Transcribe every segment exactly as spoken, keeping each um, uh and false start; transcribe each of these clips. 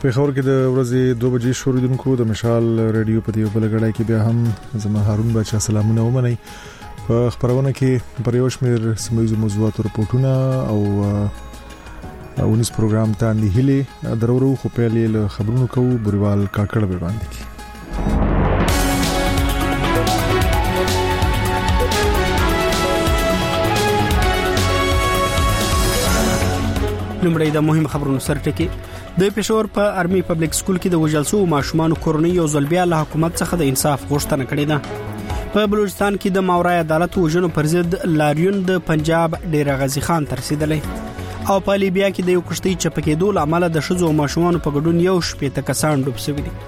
پیښور کې د ورځې دوه بجې شوریدونکو د مشال رادیو په دیو بلګړای کې بیا هم زما هارون بچا سلامونه ومني. په خبرونه کې پر یو شمېر سیمایي موضوعات رپورټونه او اونیس پروګرام ته اندي هلي درورو خو په لیل خبرونو کو بریوال کاکړ به باندې کی. لمړی د مهم خبرونو سرټکی. د پېښور په آرمي پبلک سکول کې د وژل شوو ماشومان کورنۍ یو ځل بیا له حکومت څخه د انصاف غوښتنه کړې ده. په بلوچستان کې د ماورای عدالت وژنو پر ضد لاریون د پنجاب ډیر غازی خان تر رسیدلې او په لیبیا کې د یو کشتۍ چپکېدو لامل د شذو ماشومان په ګډون یو شپې کسان ډوب شوي دي.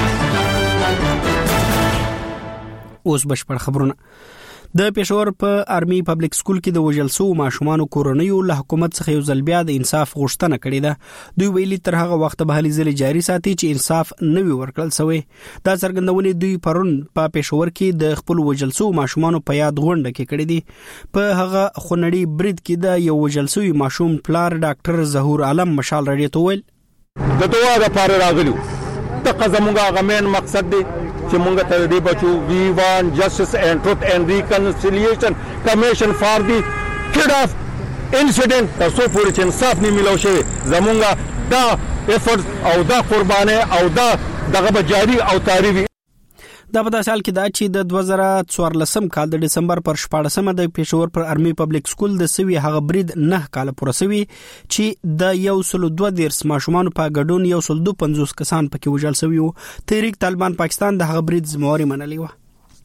اوس بشپړ خبرونه. د پېښور په آرمي پبلک سکول کې د وژل شوو ماشومان کورنۍ له حکومت څخه یو ځل بیا د انصاف غوښتنه کړې ده. دوی ویلي تر هغه وخت به هلې ځلې جاري ساتي چې انصاف نه وي ورکړل شوی. دا څرګندونې دوی پرون په پېښور کې د خپل وژل شوو ماشومان په یاد غونډه کې کړې دي. په هغه خونړی برید کې د یو وژل شوی ماشوم پلار ډاکټر ظهور عالم مشال رادیو ته ویل د دوه لپاره راغلو د قزمونګه غمن مقصد دی چې مونږ ته دې بچو وی وان جسټس اینڈ ټروث اینڈ ریکنسیلیشن کمیشن فار دی کډ اف انسیډنٹ تاسو پورې چې انصاف نه ملو شوی زمونږه دا افورت او دا قربانه او دا دغه جاری او تاریخي. دا په داسې حال کې دا چې د دوه زره څوارلسم کال د دسمبر پر شپاړسمه د پېښور پر آرمي پبلک سکول د سوي هغه برید نه کال پوره سوي چې د یو سل دوه دیرس ماشومان په ګډون یو سل دوه پنځوس کسان پکې وژل شوي وو. تحریک طالبان پاکستان د هغه برید ذمہواري منلې و.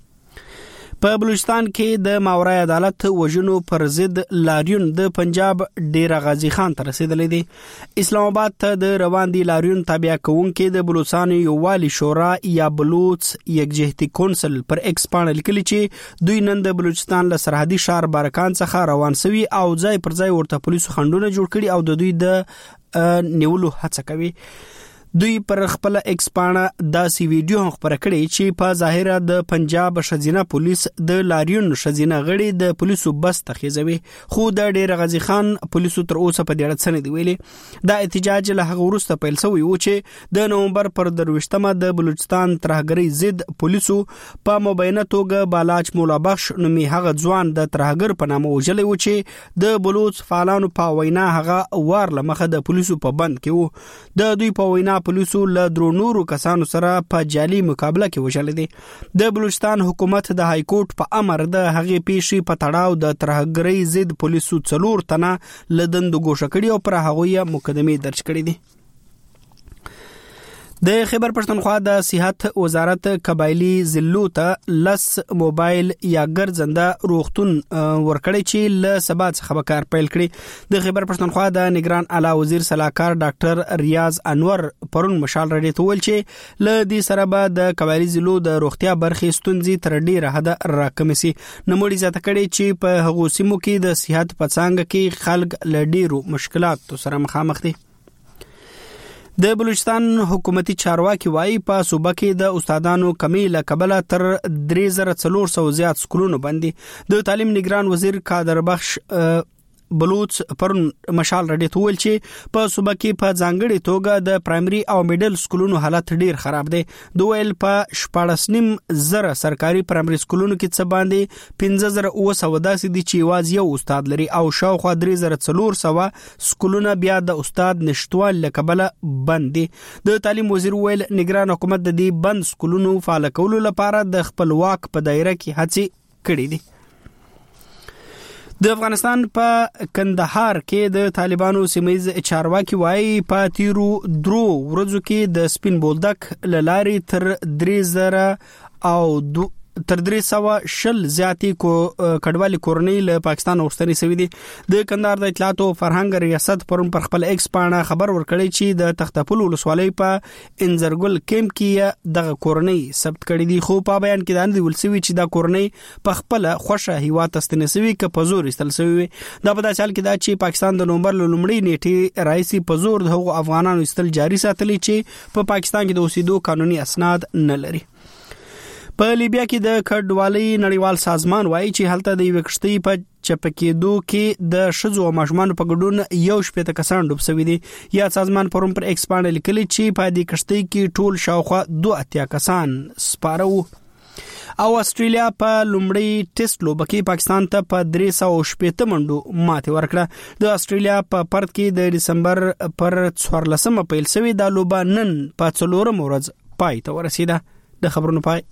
په بلوچستان کې د ماورای عدالت وژنو پر ضد لاریون د پنجاب ډیر غازی خان تر رسیدلې دي. اسلام آباد ته د روان دي لاریون تابع کوونکې د بلوچستان یووالي شورا یا بلوچ یکجهتي کونسل پر ایکس پاڼه لیکلي چې دوی نن د بلوچستان له سرحدي شهر بارکان څخه روان سوي او ځای پر ځای ورته پولیسو خنډونه جوړ کړي او د دوی د نیولو هڅه کوي. دوی پر خپل ایکس پاڼه داسې ویډیو هم خبره کړې چې په ظاهره د پنجاب شزینه پولیس د لاریون شزینه غړي د پولیسو بس تخیزوي خو د ډیر غازی خان پولیسو تر اوسه په دې اړه څه نه دی ویلي. دا احتجاج له هغه وروسته پیل شوی و چې د نومبر پر درويشتمه د بلوچستان ترهګری ضد پولیسو په مبینه توګه بالاچ مولا بخش نومي هغه ځوان د ترهګر په نامه وژلې و چې د بلوچ فعالانو په وینا هغه وار لمخه د پولیسو په بند کې و. د دوی په وینا پولیسو له درو نورو کسانو سره په جعلي مقابله کې وژل دي. د بلوچستان حکومت د های کورټ په امر د هغې پیښې په تړاو د ترهګرۍ ضد پولیسو څلور تنه له دندو ګوښه کړي او پر هغوی مقدمې درج کړي دي. د خیبر پښتونخوا د صحت وزارت قبایلی ضلعو ته لس موبایل یا ګرځنده روغتون ورکړی چې له سبا څخه به کار پیل کړي. د خیبر پښتونخوا د نگران اعلی وزیر صلاحکار ډاکټر ریاض انور پرون مشال رادیو ته ویل چې له دې سره به د قبایلی ضلعو د روغتیا برخې ستونزې تر ډیره حده راکمې سي. نوموړي زیاته کړې چې په هغو سیمو کې د صحت په څانګه کې خلک له ډیرو مشکلاتو سره مخامخ دي. د بلوچستان حکومتي چارواکي وايي په صوبه کې د استادانو کمی له کبله تر درې زره څلور سوه زیات سکولونو باندې د تعلیم نگران وزیر قادر بخش بلوچ پرون مشال رادیو ته ویل چې په صوبه کې په ځانګړي توګه د پرایمري او میډل سکولونو حالت ډیر خراب دی. دوی ویل په شپاړس نیم زره سرکاري پرایمري سکولونو کې څه باندې پنځه زره اوه سوه داسې دي چې یوازې یو استاد لري او شاوخوا درې زره څلور سوه سکولونه بیا د استاد نشټوالي له کبله بند دي. د تعلیم وزیر ویل نگران حکومت د دې بند سکولونو فعال کولو لپاره د خپل واک په دایره کې هڅې کړې دي. د افغانستان په کندهار کې د طالبانو سیمایي چارواکي وايي په تیرو درو ورځو کې د سپین بولدک لارې تر درې زره او دو تر درې سوه شل زیاتې کو کډوالي کورنۍ له پاکستان اوستنې سوي دي. د کندهار د اطلاعات او فرهنګ ریاست پرون پر خپل ایکس پاڼه خبر ورکړی چې د تختپل ولسوالۍ په انزرګل کیمپ کې دغه کورنۍ ثبت کړي دي. خو په بیان کې دا نه ویل شوی چې دا کورنۍ په خپل خوښه هیواد استنې سوي که په زور استل سوي. دا په داسې حال کې دا چې پاکستان د نومبر لومړۍ نیټې راځي په زور د هغو افغانانو استل جاري ساتلي چې په پا پاکستان کې د اوسېدو قانوني اسناد نه لري. په لیبیا کې د کډوالۍ نړیوال سازمان وایي چې هلته د یوې کښتۍ په چپکېدو کې د ښځو او ماشومانو په ګډون یو شپېته کسان ډوب شوي دي. یاد سازمان پرون پر ایکس باندې لیکلي چې په دې کښتۍ کې ټول شاوخوا دوه اتیا کسان سپاره وو. او استرالیا په لومړی ټیسټ لوبه کې پاکستان ته په درې سوه شپېته منډو ماتې ورکړه. د استرالیا په پرت کې د دسمبر پر څوارلسمه پیل شوې دا لوبه نن په څلورم ورځ پای ته ورسیده. د خبرونو پای.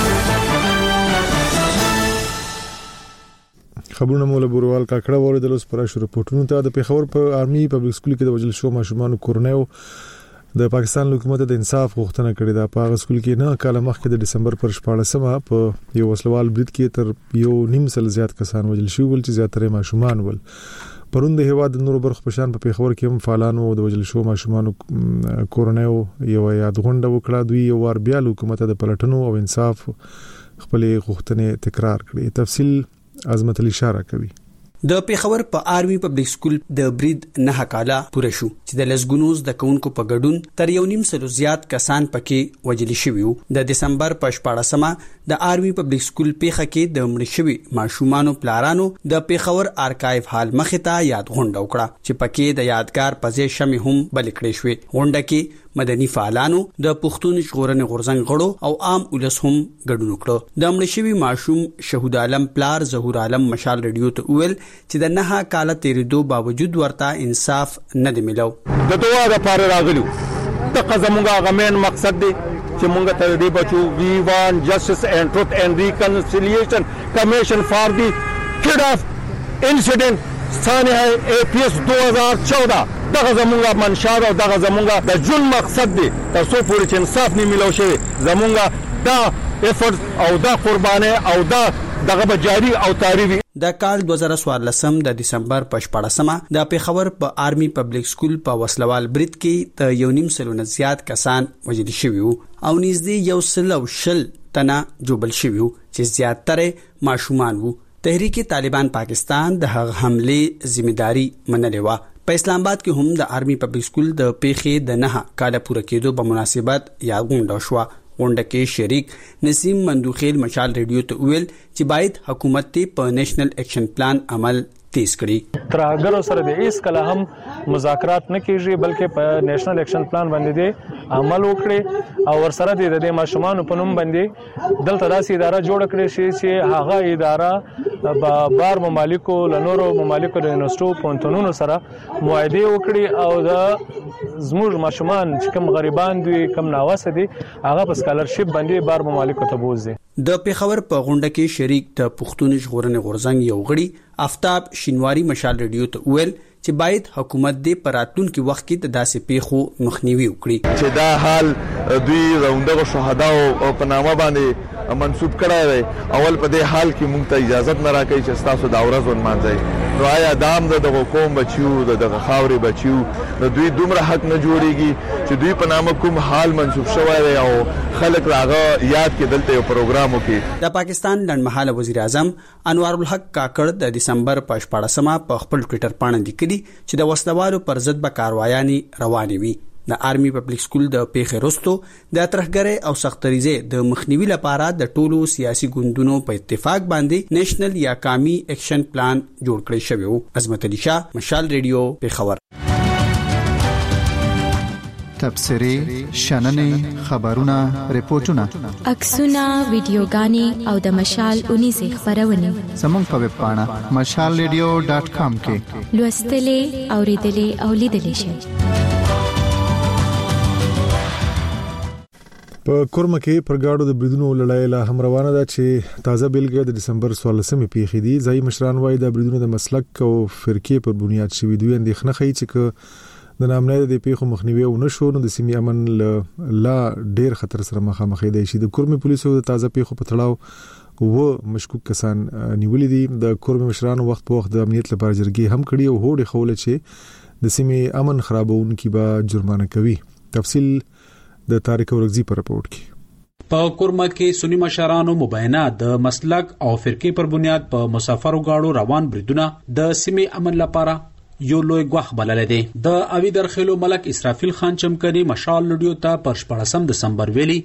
خبرونه مولا بوروال کاکړه وریدل اوس پر شروع پټونو ته. د پیښور په آرمي پبلک سکول کې د وجل شو ماشومان کورنیو د پاکستان حکومت د انصاف غوښتنه کړې ده. په هغه سکول کې نه کال مخکې د دسمبر پر شپاړسمه په یو وسلوال برید کې تر یو نیم سل زیات کسان وجل شو ول چې زیاتره ماشومان ول. پرون د هیواد د نورو برخو په شان په پیښور کې هم فعالانو د وجل شو ماشومان کورنیو یو یاد غونډه وکړه. دوی یو ور بیا حکومت د پلټنو او انصاف خپل غوښتنې تکرار کړې. تفصیل عظمت علي اشاره کوي. د پیښور په آرمي پبلک سکول د برید نه کاله پوره شو چې د لسګونوز د کونکو په ګډون تر یو نیم سلو زیات کسان پکې وژل شوي وو. د دسمبر په شپاړسمه د آرمي پبلک سکول پیښه کې د مړ شوي ماشومانو پلارانو د پیښور آرکایو حال مخې ته یاد غونډه وکړه چې پکې د یادګار پځې شمې هم بل کړې شوې. غونډه کې مدني فعالانو د پښتون ژغورنې غورځنګ غړو او عام ولس هم ګډون وکړ. د مړ شوي ماشوم شهود عالم پلار ظهور عالم مشال ریډیو ته ویل چې د نه کاله تیریدو باوجود ورته انصاف نه دی ملو. د دوه لپاره راغلو د قزمونګه غمن مقصد دی چې مونږ ته دې بچو وی وان جسټس اینڈ ټروت اینڈ ریکنسیلیشن کمیشن فار دی کډ اف انسیډنٹ ثانیه اے پی ایس دو ہزار چودہ دغه زمونږه منشا او دغه زمونږه د جون مقصد دی تر څو پورې چې انصاف نه ملو شي زمونږه دا افورت او دا قربانه او دا دغه جاری او تعریفي. د کال دوه زره څوارلسم د دسمبر په شپاړسمه د پیښور په آرمي پبلک سکول په وسلوال برید کې ته یو نیم سلو نه زیات کسان وژل شوي وو او نږدې یو سل او شل تنه جوبل شوي وو چې زیاتره ماشومان وو. تحریک طالبان پاکستان د هغه حمله ذمہداري منلې و. په اسلام آباد کې هم د آرمي پبلک سکول د پیښې د نه کال پوره کېدو په مناسبت یاد غونډه شو. غونډه کې شریک نسیم مندوخیل مشال ریډیو ته ویل چې باید حکومت ته په نېشنل اکشن پلان عمل تیز کړي. تر هغه سره د هیڅ کله هم مذاکرات نه کیږي بلکې په نېشنل اکشن پلان باندې دی عمل وکړي او ورسره د دې ماشومان په نوم باندې دلته داسې اداره جوړ کړي شي چې هغه اداره په بار ممالکو لنورو ممالکو د یونیورسيټو پونتونونو سره معاهده وکړي او د زموږ ماشومان چې کوم غریبان دي کوم ناواسه دي هغه په سکالرشپ باندې بار ممالکو ته بوزي. د پیښور په غونډه کې شریک د پښتون ژغورنې غورځنګ یو غړي آفتاب شینواری مشال ریډیو ته ویل چې باید حکومت دې پراتونکو وخت کې د داسې پیښو مخنیوي وکړي چې دا حال دوی راوندغه شهدا او په نامه باندې منسوب کړای دی. اول په دې حال کې موږ ته اجازه نه راکړي چې تاسو دا ورځ ونمانځئ. نو آیا دام د دغه قوم بچیو د دغه خاوري بچیو نو دوی دومره حق نه جوړيږي چې دوی په نامه کوم حال منسوب شوی دی او خلک راغه یاد کې دلته یو پروګرام وکړي. د پاکستان لنډمهاله وزیر اعظم انوار الحق کاکړ د دسمبر په شپاړسمه په خپل ټوئیټر باندې لیکلي چې د وسلوالو پر ضد به کاروایانې روانې وي. د آرمي پبلک سکول د پیښې وروسته د ترهګرۍ او سختریزې د مخنیوي لپاره د ټولو سیاسي ګوندونو په اتفاق باندې نېشنل یا قومي اکشن پلان جوړ کړی شوی وو. عظمت علي شاه مشال ریډیو پیښور. تبصرې شننې خبرونه ریپورتونه عکسونه ویډیوګانې او د مشال اونیزه خبرونه زموږ په ویب پاڼه مشال ریډیو ډاټ کام کې لوستلې اوریدلې او لیدلې شئ. په کورمه کې پرګاړو د بریدونو لړۍ لا هم روانه ده چې تازه بیلګه د دسمبر څوارلسمې پیښې دي. ځای مشران وايي د بریدونو د مسلک او فرقې پر بنیاد شوي دوی اندېښنه کوي چې د نامنه د پیښو مخنیوي او نشو نو د سیمې امن لا ډیر خطر سره مخامخ دی شي. د کورمه پولیسو د تازه پیښو په تړاو و مشکوک کسان نیولې دي. د کورمه مشرانو وخت په وخت د امنیت لپاره جرګې هم کړي او هوډ خوله چې د سیمې امن خرابونکي به جرمانه کوي. تفصیل د تاریخ ورغزي پر رپورت کې. په کورمه کې سنی مشرانو مبینه د مسلک او فرقې پر بنیاد په مسافرو گاړو روان بریدونه د سیمې امن لپاره یو لوی غوښ بلل دي. د اوی درخلو ملک اسرافیل خان چمکنی مشال لډیو ته پر شپږم دسمبر ویلي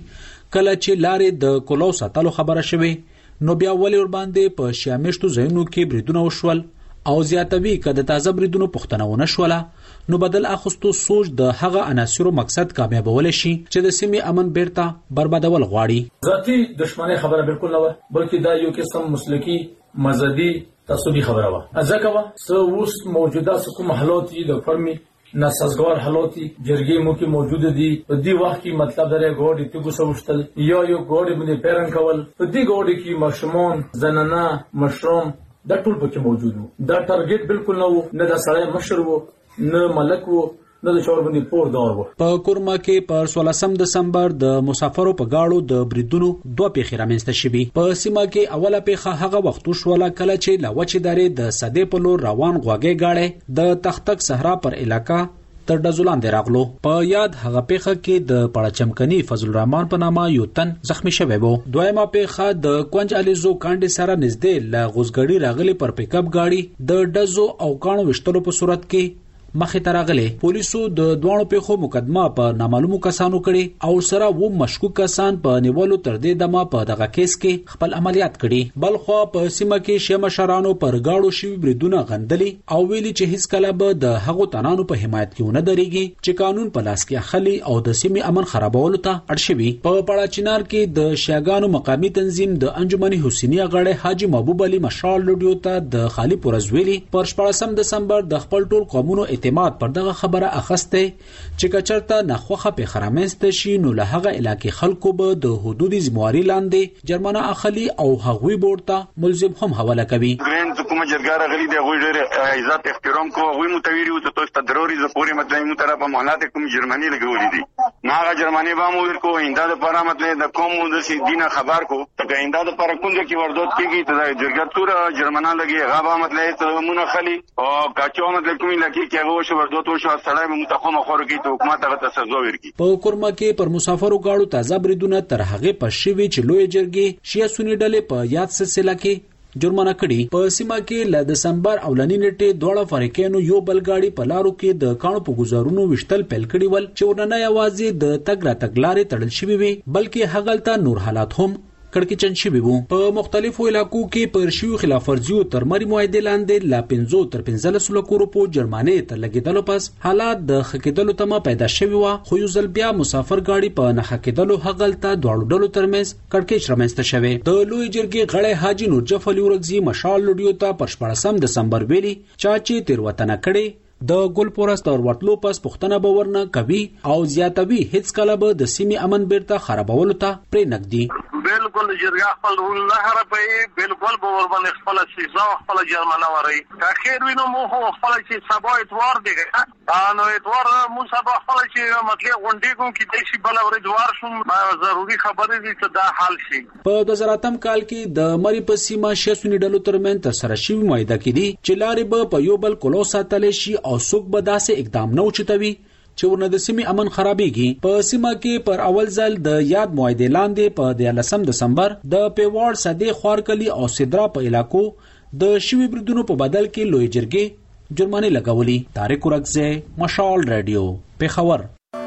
کله چې لارې د کولو ساتلو خبره شوه نو بیا ولې ور باندې په شیامشتو ځایونو کې بریدونه وشول او زیاتوي کده تازه بریدونو پښتنه ونه شوله نو بدل اخستو سوچ د هغه عناصرو مقصد کامیابول شي چې د سیمې امن بیرته بربادول غواړي. ذاتی دښمنۍ خبره بالکل نه و بلکې دا یو قسم مسلکی مذهبي تعصبي خبره و ځکه و سو اوس موجوده کوم حالات د فرمي ناسازگار حالاتی جرګې مو کې موجود دي په دې وخت کې مطلب درې ګوډې ته ګوسوشتل یا یو ګوډې باندې پیرن کول په دې ګوډې کې مشمون زنانه مشروم دا ټول پکې موجود وو. دا ټارګټ بالکل نه وو نه د سړی مشر وو نه ملک وو نه د شور باندې پور دور وو. په کورما کې پر سولسم دسمبر د مسافرو په گاړو د بریدونو دوه پیښې رامنځته شوې. په سیمه کې اوله پیښه هغه وخت وشوله کله چې لا وچې دارې د صدې په لور روان غواګې گاړې د تختک صحرا پر علاقہ تر ډزولان دی راغلو. په یاد هغه پیښه کې د پړچمکني فضل الرحمن په نامه یو تن زخمی شوی وو. دویمه پیښه د کونج الیزو کاندې سره نږدې ل غوزګړی راغلي پر پک اپ گاډي د ډزو او کانو وشتلو په صورت کې مخې ته راغلي. پولیسو د دوه پیښو مقدمه په نامعلومو کسانو کړي او سره و مشکوک کسان په نیولو تر دې دمه په دغه کیس کې خپل عملیات کړي. بل خو په سیمه کې شیعه مشرانو پر گاډو شوی بریدونه غندلي او ویلي چې هیڅ کله به د هغو تنانو په حمایت کې ونه درېږي چې قانون په لاس کې اخلي او د سیمې امن خرابولو ته اړ شوي. په پړاچینار کې د شیعاګانو مقامی تنظیم د انجمن حسینیه غړی حاجی محبوب علي مشال لډیو ته د خالی پورزویلی پر شپږم دسمبر د خپل ټول قومونو اعتماد پر دغه خبره اخسته چې کچرته نخوخه په خرامنسته شي نو له هغه علاقې خلکو به د حدودي ذمہواری لاندې جرمانه اخلي او هغوی بورته ملزم هم حواله کوي. ګرین حکومت جرګار غلي دی غوي ډېر عزت احترام کو غوي متویری او ته ته ضروري ز پوری مطلب مو طرفه مهلات کوم جرمنی لګولې دي ناغه جرمنی با مو ور کو انده د پاره مطلب د کوم د سي دینه خبر کو ته انده د پاره کوم کې وردوت کیږي ته جرګر تور جرمنه لګي غابا مطلب ته مونږ خلی او کاچو مطلب کومي لکه کې هغه شو وردوت شو سړی متخمه خور کی ته حکومت هغه سزا ورکړي. په کورما کې پر مسافرو گاړو تازه بریدونه تر هغه پښوی چې لوی جرګې شیا سونی ډلې په یاد سلسله کې جرمانه کړي. په سیمه کې ل دسمبر اولنی نیټه دوړه فریقینو یو بلګاړي په لارو کې د کانو په گزارونو وشتل پیل کړي ول چې ورننه یوازې د تګ را تګلارې تړل شوی وي بلکې هغلته نور حالات هم کڑکچن شوی وو. په مختلفو علاقو کې پر شیو خلاف ورزیو تر مری معاهده لاندې لا پنځو تر پنځلس لک روپو جرمانه تر لګیدلو پس حالات د خکېدلو تمه پیدا شوی و خو یو ځل بیا مسافر گاډي په نه خکېدلو هغلته دوړو ډلو ترمنځ کڑکېچ رامنځته شوی. د لوی جرګې غړی حاجی نورجف علي ورغزي مشال لډیو ته پر شپږم دسمبر ویلي چاچی تیروتنه کړي د ګل پورس تر ورتلو پس پښتنه باورنه کوي او زیاتوي هیڅ کله به د سیمې امن بیرته خرابولو ته پرې نګدي. بالکل جرګه خپل الله ربي بالکل باور باندې خپل سیزا خپل جرمنه وري تاخير وینو مو خپل چې سبا اتوار دی نو اتوار مو سبا خپل چې مطلب غونډې کوم کې د شي بل ور اتوار شوم ضروري خبرې دي چې دا حل شي. په دو هزار اتم کال کې د مری په سیمه شېسونی ډلو ترمن تر سره شي معاهده کړي چې لارې به په یو بل کولو ساتل شي او څوک به داسې اقدام نه وچتوي چې ورنه د سیمې امن خرابېږي. په سیمه کې پر اول ځل د یاد معاهده لاندې په دیارلسم دسمبر د پیواړ صدې خوارکلی او سدرا په علاقو د شوی بریدونو په بدل کې لوی جرګې جرمانه لګولي. طارق ورغزه مشال رادیو پیښور.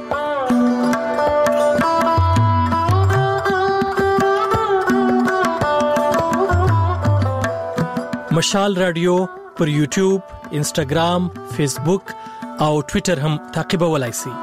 مشال رادیو پر یوټیوب، انسټاګرام، فیسبوک او ټوئیټر هم تعقیبولای شئ.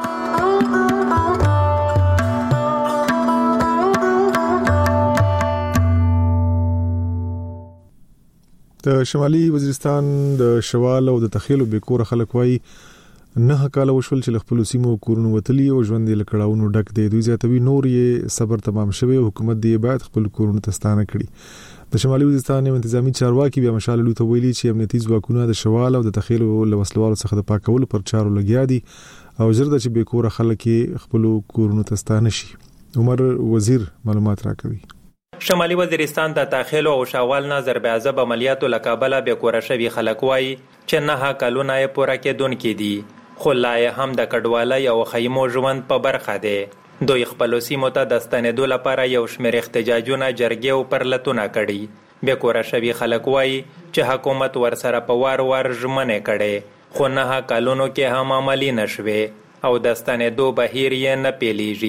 د شمالي وزیرستان د شوال او د تخیل به کور خلک وای نه کاله وشول چې خپل سیمو کورونو وتلی او ژوند یې لکړاونو ډک دی. دوی زیاتوي نور یې صبر تمام شوی، حکومت دی بعد خپل کورونو تستانه کړي. د شمالي وزیرستان انتظامی چارواکي بیا مشال لوي ته ویلي چې امنیتي ځواکونه د شوال او د تخیل له وسلوالو څخه د پاکولو پر چارو لګیا دي او زرد چې به کور خلک خپل کورونو تستانه شي. عمر وزیر معلومات راکوي. شمالي وزیرستان د تخیل او شوال نه ضرب عذاب عملیاتو لکابله به کور شوی خلک وای چې نه کلونه یې پوره کېدونکې دي خو لا هم د کډوالۍ او خیمو ژوند په برخه دی. دوی خپل سیمو ته د ستنېدو لپاره یو شمېر احتجاجونه جرګې او پرلتونه کړي. بې کوره شوي خلک وایي چې حکومت ورسره په وار وار ژمنې کړې خو نه کلونو کې هم عملي نه شوې او د ستنېدو بهیر یې نه پیلیږي.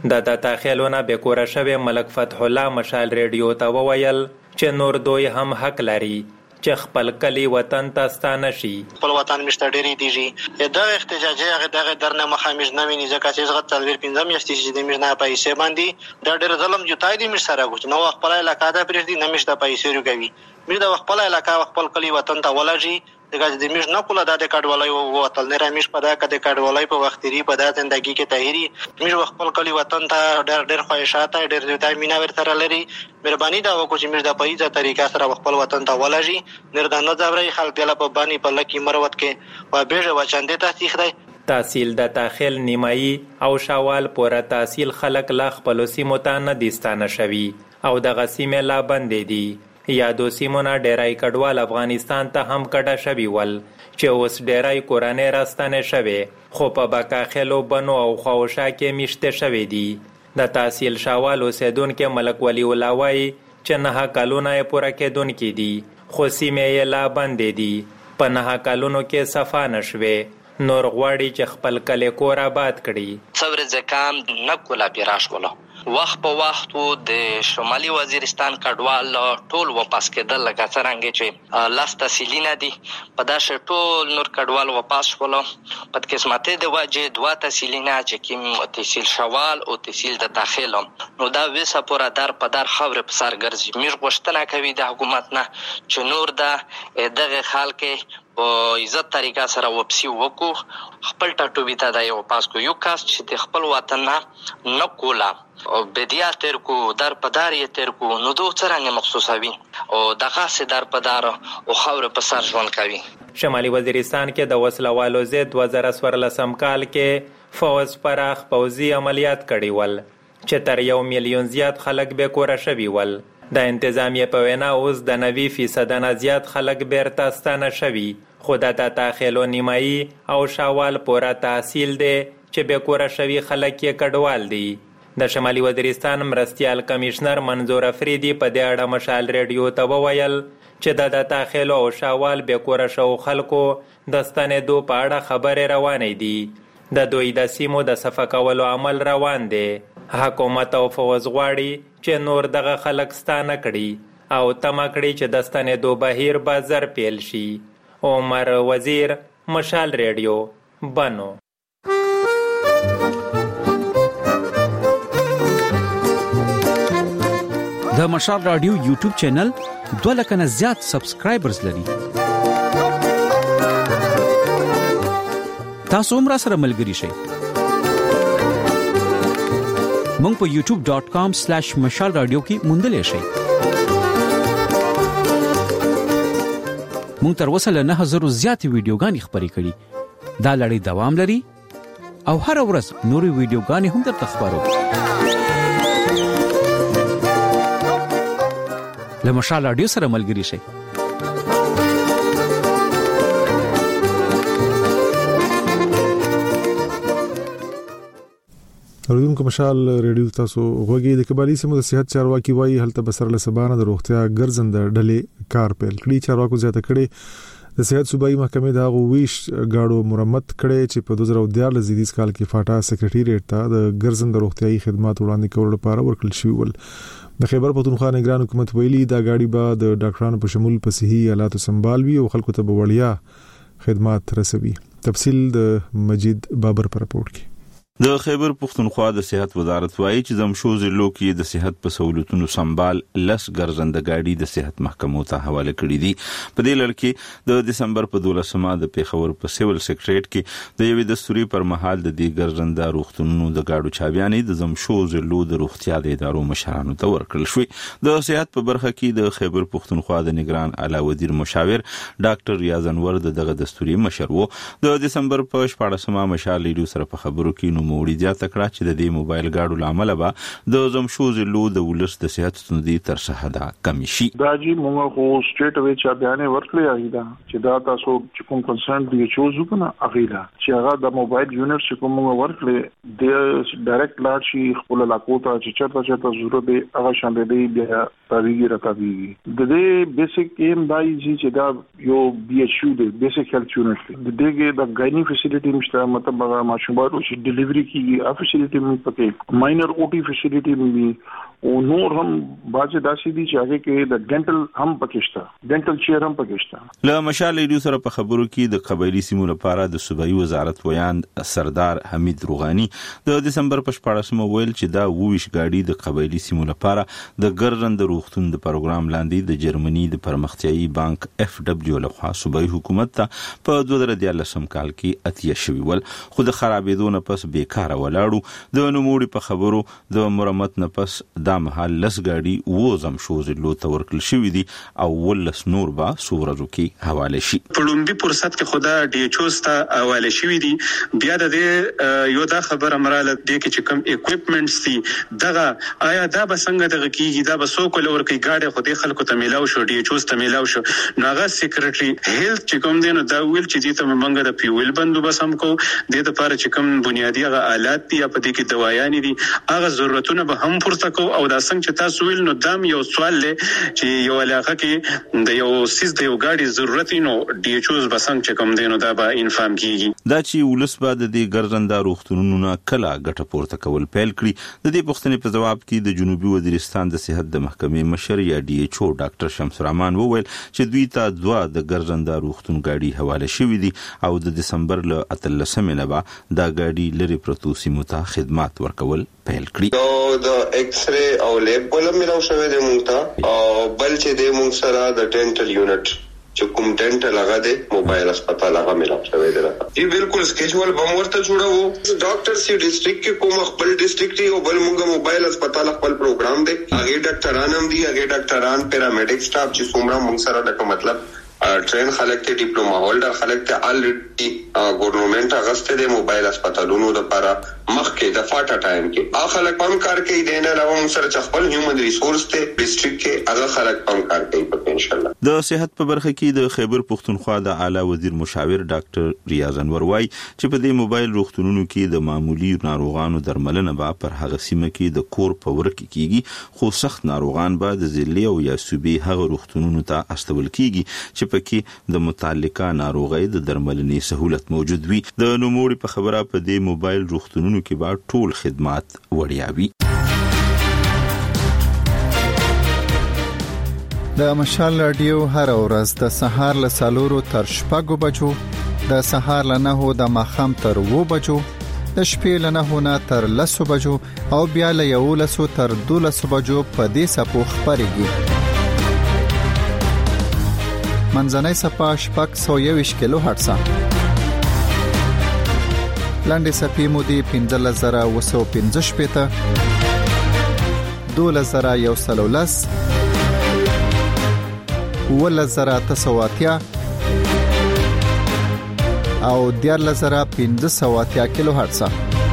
د داخلونه به کور شوی ملک فتح الله مشال ریډیو ته وویل چې نور دوی هم حق لري چې خپل کلی وطن ته ستانه شي. خپل وطن مشته ډېری دیږي دغه احتجاجي هغه دغه درنه مخامج نه ویني ځکه چې زغت تلویر پنځم میاشتې چې د میرنا پیسې باندې دا ډېر ظلم جوتای دي مش سره غوښ نو خپل علاقه دا پرې دي نه مشته پیسې روګوي مې د خپل علاقه خپل کلی وطن ته ولږي دغه د میش نه کوله د کډوالۍ او وطن نه رامیش په دا کده کډوالۍ په وختري په دا زندګي کې تهيري میش خپل کلی وطن ته ډېر ډېر خواهشات ډېر ډېر مینا ورته لري مهرباني دا وکړو چې میش د پایزه طریقه سره خپل وطن ته ولږي نر د نه ځوري خلک د په باندې په لکی مروت کې و بیره وچنده تحقیق دی. تحصیل د داخل نیمایي او شوال پوره تحصیل خلک لا خپل سیمو ته نه ديستانه شوي او د غسیمه لا بندې دي. یادو سیمونه ډیرای کډوال افغانستان ته هم کډه شوي ول چې اوس ډیرای کورانه راستانه شوي خو په باکاخلو بنو او خوشا کې میشته شوي دي. د تحصیل شوال اوسیدونکو ملک ولی الله وای چې نه کالونه پوره کېدونکې دي خو سیمه یې لا بندې دي په نه کالونو کې صفا نشوي نور غواړي چې خپل کلی کور آباد کړي. صبر زکام نکولا پیراش کولا وخت په وخت د شمالي وزیرستان کډوال ټول واپس کېدل لکه څنګه چې لاس تحصیلینه دي په داسې ټول نور کډوال واپس شول په قسمته د واجه دوا تحصیلینه چې کوم تحصیل شوال او تحصیل د داخل نو دا وسه پورا در په در خبره په سر ګرځي موږ غوښتنه کوي د حکومت نه چې نور د دغه خلک په عزت طریقه سره وپسی وکړو خپل ټاټوبي ته د یو پاس کو یو کاس چې د خپل وطن نه نکولا او بدیا تر کو در پدار یې تر کو نو دوه څنګه مخصوصوي او دغه سي در پدار او خاور په سر ژوند کوي. شمالي وزیرستان کې د وسلوالو زید دوه زره څوارلسم کال کې فوز پراخ پوځي عملیات کړي ول چې تر یو میلیون زیات خلک به کور شوي ول. د انتظامیه په وینا اوس د نوي فیصد نه زیات خلک بیرته ستانه شوي خو د داخلو نیمایي او شوال پوره تحصیل دی چې به کور شوي خلک یې کډوال دي. د شمالي وزیرستان مرستیال کمشنر منظور افریدي په دې اړه مشال ریډیو ته وویل چې د داخلو او شوال به کور شو خلکو د ستنېدو په اړه خبرې روانې دي. د دوی د سیمو د صفا کولو عمل روان دی. حکومت او فوز غواړي چې نور دغه خلک ستانه کړي او تمه کړي چې د ستنېدو بهیر بازار پیل شي. عمر وزیر مشال ریډیو بنو. د مشال رادیو یوټیوب چینل دوه لک نه زیات سبسکرایبرز لري. تاسو هم را سره ملګري شئ. مونږ په یوټیوب ډاٹ کام سلیش مشال رادیو کې موندل شئ. مونږ تر اوسه له نه هزار زیات ویډیوګانې خبرې کړې. دا لړۍ دوام لري او هر ورځ نورې ویډیوګانې هم درته خبرو. له مشال رادیو سره ملګري شئ. اوریدونکو مشال ریډیو تاسو غوږی د کبالي سیمو د صحت چارواکي وایي هلته بسر له سبانه د روغتیا ګرځند ډلې کار پیل کړي. چارواکو زیاته کړي د صحت صوبایي محکمې د هغو ویش گاډو مرمت کړي چې په دوه زره دیارلس زیدیز کال کې فاټا سکرټریټ ته د ګرځند روغتيایي خدمات وړاندې کولو لپاره ورکړل شوی ول. د خیبر پختونخوا نگران حکومت ویلي دا گاډي به د ډاکټرانو په شمول په صحي حالاتو سنبال وي او خلکو ته به وړیا خدمات رسوي. تفصیل د مجید بابر پر راپورټ کې. د خیبر پختونخوا د صحت وزارت وایي چې زمشو ضلعو کې د صحت په سہولتونو سنبال لس ګرځنده گاډي د صحت محکمو ته حواله کړې دي. په دې لړ کې د دسمبر په دولسمه د پیښور په سیول سیکریټریټ کې د یوې دستوري پر مهال د دې ګرځنده روغتونونو د گاډو چابیانې د زمشو ضلعو د روغتیا د ادارو مشرانو ته ورکړل شوې. د صحت په برخه کې د خیبر پختونخوا د نگران اعلی وزیر مشاور ډاکټر ریاض انور دغه دستوري مشر وو. د دسمبر په شپاړسمه مشال لیدو سره په خبرو کې موړي زیاته کړه چې د دې موبایل گاډو لامل به د زمشو ضلعو د ولس د صحت ستونزې تر څه کم شي. دا جی موږ خو سټیټ وی چا بیان ورکړی ایدا چې دا تاسو چې کوم کنسرن دی چوزو کنه اغیلا چې هغه د موبایل یونټ چې کوم موږ ورکړی د ډایرکټ لاړ شي خپل علاقو ته چې چرته چرته ضرورت دی هغه شان دی بیا تاریخي راکاږي. د دې بیسیک ایم دای چې دا یو بي ایچ یو دی بیسیک هیلث یونټ دی. د دې د غاینی فیسیلیټي مشته مطلب هغه ماشومان چې ډیلیوري ډلیوري کیږي افیشیلیټي می پکې ماینر او ټي فیسیلیټي می او نور هم باج داسې دي چې هغه کې د ډنټل هم پکې شته ډنټل چیر هم پکې شته. له مشال ریډیو سره په خبرو کې د قبایلی سیمو لپاره د صوبایي وزارت ویان سردار حمید روغانی د دسمبر په شپاړسمه ویل چې دا وویش گاډي د قبایلی سیمو لپاره د ګرځند روغتون د پروګرام لاندې د جرمني د پرمختیايي بانک اف دبليو لخوا صوبایي حکومت ته په دوه زره دیارلسم کال کې اتیا شوی ول خو د خرابېدو نه پس بیکاره ولاړو. د نوموړي په خبرو د مرمت نه پس دا مهال لس ګاډي وزم شوزلو ته ورکل شوی دي او ولس نور با سورزو کې حواله شي. په لومبي فرصت کې خدا ډي ایچ او ستا حواله شوی دي. بیا د یو دا خبر امراله دي چې کوم اکوئپمنټس دي دغه آیا دا به څنګه دغه کیږي دا به سو کول ورکي ګاډي خو دې خلکو ته میلاو شو ډي ایچ او ته میلاو شو نو هغه سیکریټري هیلث چې کوم دی نو دا ویل چې دې ته موږ د پیول بندوبست هم کو د دې لپاره چې کوم بنیادی هغه آلات دي په دې کې دوايان دي هغه ضرورتونه به هم پورته کو او دا څنګه چې تاسو ویل نو دام یو سوال لې چې یو علاقه کې د یو سیس د یو ګاډي ضرورت نو ډي ایچ اوز بسنګ چې کوم دی نو دا به انفارم کیږي. دا چې ولس بعد د ګرځنده روغتونونو نه کله ګټه پورته کول پیل کړی. د دې پوښتنې په جواب کې د جنوبي وزیرستان د صحت د محکمې مشر یا ډي ایچ او ډاکټر شمس رحمان وویل چې دوی ته دوه د ګرځنده روغتون ګاډي حواله شوی دي او د دسمبر له اتلسمې نه به دا ګاډي لري پروتو سیمو ته خدمات ورکول پیل کړی. نو د ایکس ری او لیب بولم ملاو شوی دی مونږ ته او بل چې د مونږ سره د ډنټل یونټ چې کوم ډنټل هغه دی موبایل هسپتال هغه ملاو شوی دی. ای بالکل سکیجول به ورته جوړو ډاکټر سی ډیسټریکټ کې کوم خپل ډیسټریکټ او بل مونږ موبایل هسپتال خپل پروګرام دی هغه ډاکټران هم دي هغه ډاکټران پیرامډیک سټاف چې څومره مونږ سره د مطلب ټرین خلک ته ډیپلوما هولډر خلک ته الریډي ګورنمنت غسته د موبایل هسپتالونو لپاره مخکې د فاټا ټایم کې هغه خلک پم کار کوي د نه علاوه موږ سره خپل هیومن ریسورس ته ډیسټریکټ کې هغه خلک پم کار کوي په ان شاء الله. د صحت په برخه کې د خیبر پښتونخوا د اعلی وزیر مشاور ډاکټر ریاض انور وای چې په دې موبایل روغتونونو کې د معمولی ناروغانو درملنه به پر هغه سیمه کې د کور په ورکه کیږي خو سخت ناروغان به د ضلع او یا صوبې هغه روغتونونو ته استول کیږي چې پکې د متعلقه ناروغي د درملنې سہولت موجود وي. د نوموړي په خبره په دې موبایل روغتونونو کې به ټول خدمات وړیا وي. د مشال رادیو هر ورځ د سهار له سالورو تر شپږو بجو د سهار له نهو د ماښام تر اوو بجو د شپې له نهو نه تر لسو بجو او بیا له یولسو تر دولسو بجو په دې سپو خبرېږي. منځنۍ سپا شپږ سوه یوویشت کیلو هرتزه لاندې سپې مودې پنځلس زره اوه سوه پنځه شپېته دولس زره یو سل او لس اوولس زره اته سوه اتیا او دیارلس زره پنځه سوه اتیا کیلو هرتزه.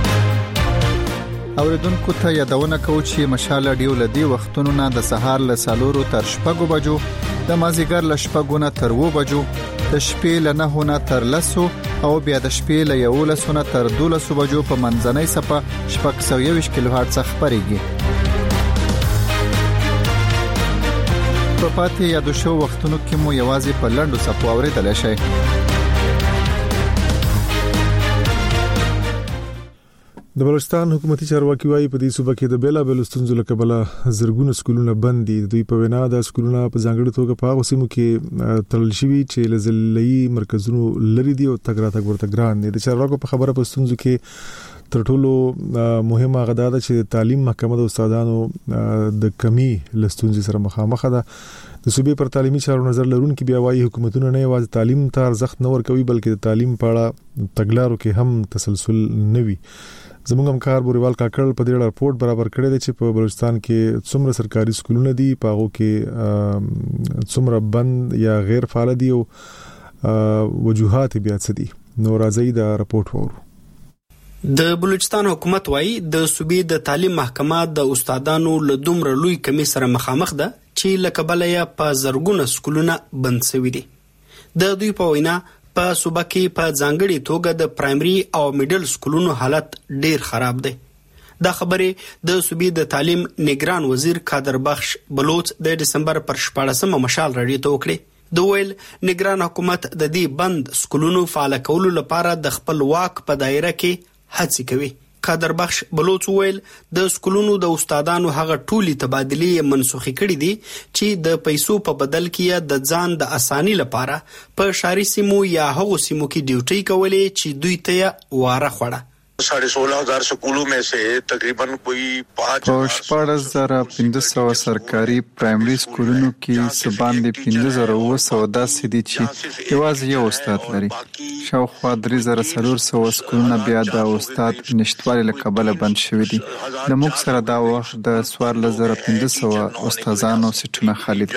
اوریدونکو ته یادونه کوو چې مشال رادیو له دې وختونو نه د سهار له سالورو تر شپږو بجو د مازیګر له شپږو نه تر اوو بجو د شپې له نهو نه تر لسو او بیا د شپې له یولسو نه تر دولسو بجو په منځنۍ سپه شپږ سوه یوویشت کیلو هرتزه خبرېږي. په پاتې یادو شو وختونو کې مو یوازې په لنډو سپو اورېدلی شئ. د بلوچستان حکومتي چارواکي وايي په دې صوبه کې د بیلا بیل ستونزو له کبله زرګونه سکولونه بند دي. دوی په وینا د سکولونه په ځانګړي توګه په هغه سیمو کې تړل شوي چې له ضلعي مرکزونو لري دي او تګ راتګ ورته ګران دي. د چارواکو په خبره په ستونزو کې تر ټولو مهمه غدا ده چې تعلیم محکمه د استادانو د کمی لستونزې سره مخامخ ده. د صوبې پر تعلیمي چارو نظر لرونکي بیا وايي حکومتونه نه یوازې تعلیم ته ارزښت نه ورکوي بلکې د تعلیم په اړه تګلارو کې هم تسلسل نه وي. زموږ همکار بوریوال کاکړ په دې راپورټ برابر کړی دی چې په بلوچستان کې څومره سرکاري سکولونه دي په هغه کې څومره بند یا غیر فعال دي او وجوهات بیا څه دي. نو راځي دا راپورټ وورو. د بلوچستان حکومت وايي د صوبې د تعلیم محکمه د استادانو له دومره لوی کمی سره مخامخ ده چې لکه بل یا په زرګونه سکولونه بند شوي دي. د دوی په وینا په صوبه کې په ځانګړي توګه د پرایمري او میډل سکولونو حالت ډیر خراب دی. دا خبره د صوبې د تعلیم نگران وزیر قادر بخش بلوچ د دسمبر پر شپاړسمه مشال رادیو ته وکړي. د ویل نگران حکومت د دې بند سکولونو فعال کولو لپاره د خپل واک په دایره کې هڅې کوي. قادر بخش بلوچ ویل د سکولونو د استادانو هغه ټولي تبادلې منسوخي کړې دي چې د پیسو په بدل کې د ځان د اساني لپاره په شاري سیمو یا هغو سیمو کې ډیوټي کولې چې دوی ته واره خوړه. साढ़े सोलह हजार स्कूलों में से तकरीबन कोई पाँच شپږ زره پنځه سوه سرکاري پرایمري سکولونو کې سبان دي پنځه زره اوه سوه داسې دي چې یوازې یو استاد لري. شاوخوا درې زره څلور سوه سکولونه بیا د استاد نشتوالي له کبله بند شوي دي. د موږ سره دا وخت د څوارلس زره پنځه سوه استادانو سیټونه خالي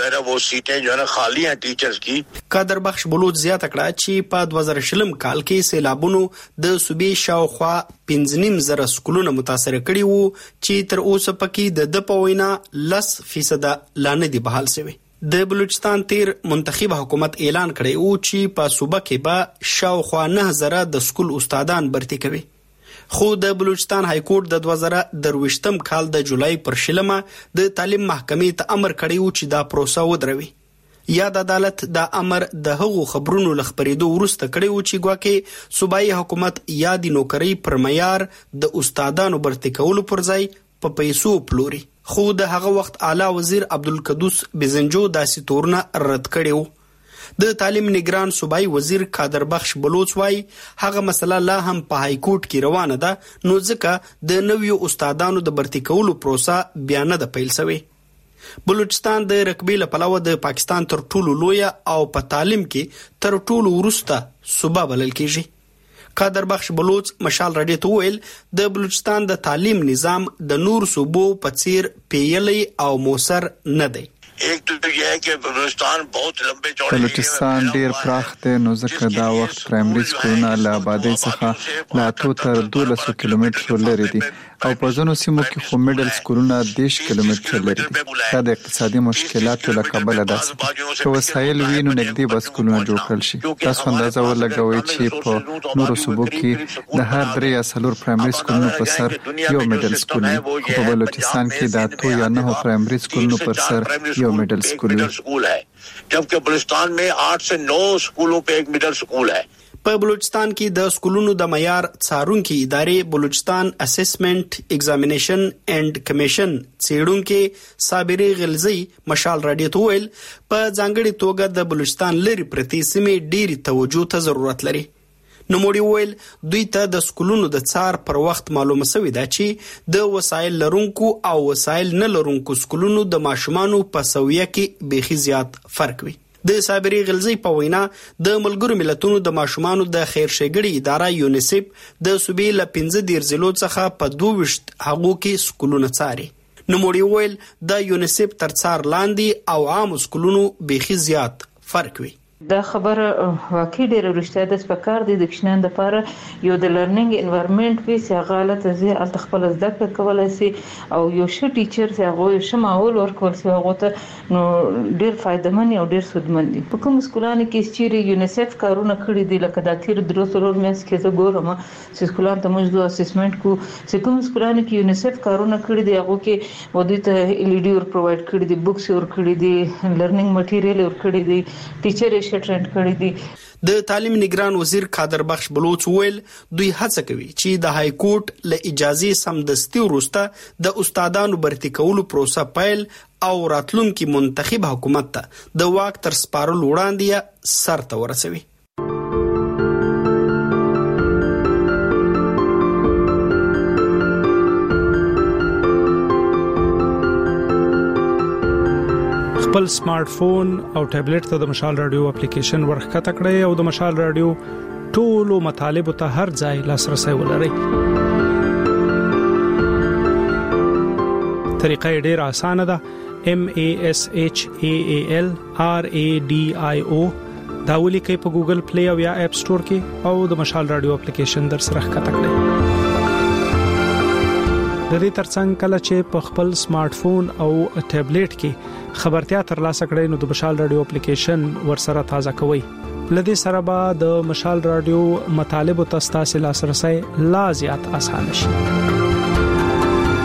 دي. قادر بخش بلوچ زیاته کړه چې په دوه زره شلم کال کې سیلابونو د صوبې شاوخوا پنځه نیم زره سکولونه متاثر کړي وو چې تر اوسه پکې د د پوینا لس فیصد لانه دي بحال شوی. د بلوچستان تیر منتخب حکومت اعلان کړی وو چې په صوبه کې به شاوخوا نه زره د سکول استادان برتي کوي. خو د بلوچستان های کورټ د دوه زره درویشتم کال د جولای پر شلمه د تعلیم محکمې ته امر کړی وو چې دا پروسه ودروي. یا د عدالت د امر د هغو خبرونو لخبرېدو وروسته کړی و چې ګواکې صوبایي حکومت یا د نوکرۍ پر معیار د استادانو برتي کولو پر ځای په پیسو پلوري. خو د هغه وخت اعلی وزیر عبدالقدوس بزنجو داسې تورونه رد کړي وو. د تعلیم نگران صوبایي وزیر قادر بخش بلوچ وای هغه مسله لا هم په های کورټ کې روانه ده، نو ځکه د نویو استادانو د برتي کولو پروسه بیا نه ده پیل شوې. بلوچستان د رقبې له پلوه د پاکستان تر ټولو لویه او په تعلیم کې تر ټولو وروسته صوبه بلل کېږي. قادر بخش بلوچ مشال راډیو ته وویل د بلوچستان د تعلیم نظام د نور صوبو په څیر پیلي او موثر نه دی. ایک تو یہ ہے کہ بلوچستان بہت لمبے چوڑے بلوچستان ډیر پراخ دی، نو ځکه دا وخت پرایمري سکولونه له آبادۍ څخه له اتو تر دولسو کیلومترو لرې دي او په ځینو سیمو کې خو میډل سکولونه دېرش کیلومتره لري دي. دا د اقتصادي مشکلاتو له کبله داسې دي. که وسایل وي نو نږدې به سکولونه جوړ کړل شي. تاسو اندازه ولګوئ چې په نورو صوبو کې د هر درې یا څلور پرایمري سکولونو په سر یو میډل سکول وي، خو په بلوچستان کې د اتو یا نهو پرایمري سکولونو پر سر یو میډل سکول وي، جبکہ بلوچستان میں آٹھ سے نو سکولوں پہ ایک میڈل سکول ہے. په بلوچستان کې د سکولونو د معیار څارونکي ادارې بلوچستان اسسمنت ایگزامینیشن اینڈ کمیشن څېړونکي صابري غلزي مشال راډیو ته ویل په ځانګړي توګه د بلوچستان لري پرتی سیمې ډېری توجه ته ضرورت لري. نوموړي ویل دوی ته د سکولونو د څار پر وخت معلومه شوې ده چې د وسایل لرونکو او وسایل نه لرونکو سکولونو د ماشومانو په سویه کې بیخي زیات فرق وي. د صابري غلزي په وینا د ملګرو ملتونو د ماشومانو د خیر ښېګړې اداره یونیسف د صوبې له پنځه دېرش ضلعو څخه په دوه ویشت هغو کې سکولونه څاري. نوموړي ویل د یونیسف تر څار لاندې او عامو سکولونو بیخي زیات فرق وي. دا خبره واقعي ډېره رښتیا ده چې پکار دی د کشنان لپاره یو د لرنینګ انوایرنمنت وي چې هغه حالت زی الته خپل زده کړه کولای شي او یو ښه ټیچر چې هغه یو ښه ماحول ورکول شي هغه ته نو ډېر فائدمن او ډېر سودمن دي. په کوم سکولانو کې چې یونیسف کارونه کړی دي لکه د تیر درو سرور مېس کې زه ګورم چې سکولان ته موږ د اسسمنت کو چې کوم سکولانو کې یونیسف کارونه کړی دي هغه کې ودی ته ال ای ډي ور پرووايډ کړی دي، بوکس ور کړی دي، لرنینګ مټیریال ور کړی دي، ټیچر ټرینډ کړی دي. د تعلیم نگران وزیر قادر بخش بلوچ ویل دوی هڅه کوي چې د های کورټ له اجازه سمدستي وروسته د استادانو برتي کولو پروسه پیل او راتلونکي منتخب حکومت ته د واک تر سپارلو وړاندې سرته ورسوي. خپل سمارټ فون او ټابلیټ ته د مشال رادیو اپلیکیشن ورخته کړئ او د مشال رادیو ټولو مطالب ته هر ځای لاسرسي ولرئ. طریقه ډېر اسانه ده. M A S H A A L R A D I O دا ولیکئ په ګوګل پلی او یا اپ سٹور کې او د مشال رادیو اپلیکیشن در سره ښکته کړئ. د دې ترڅنګ کله چې په خپل سمارټ فون او ټابلیټ کې خبرتیا ترلاسه کړئ نو د مشال رادیو اپلیکیشن ورسره تازه کوئ. لدې سره به د مشال رادیو مطالب او تاسو لاسرسي لا زیات آسان شي.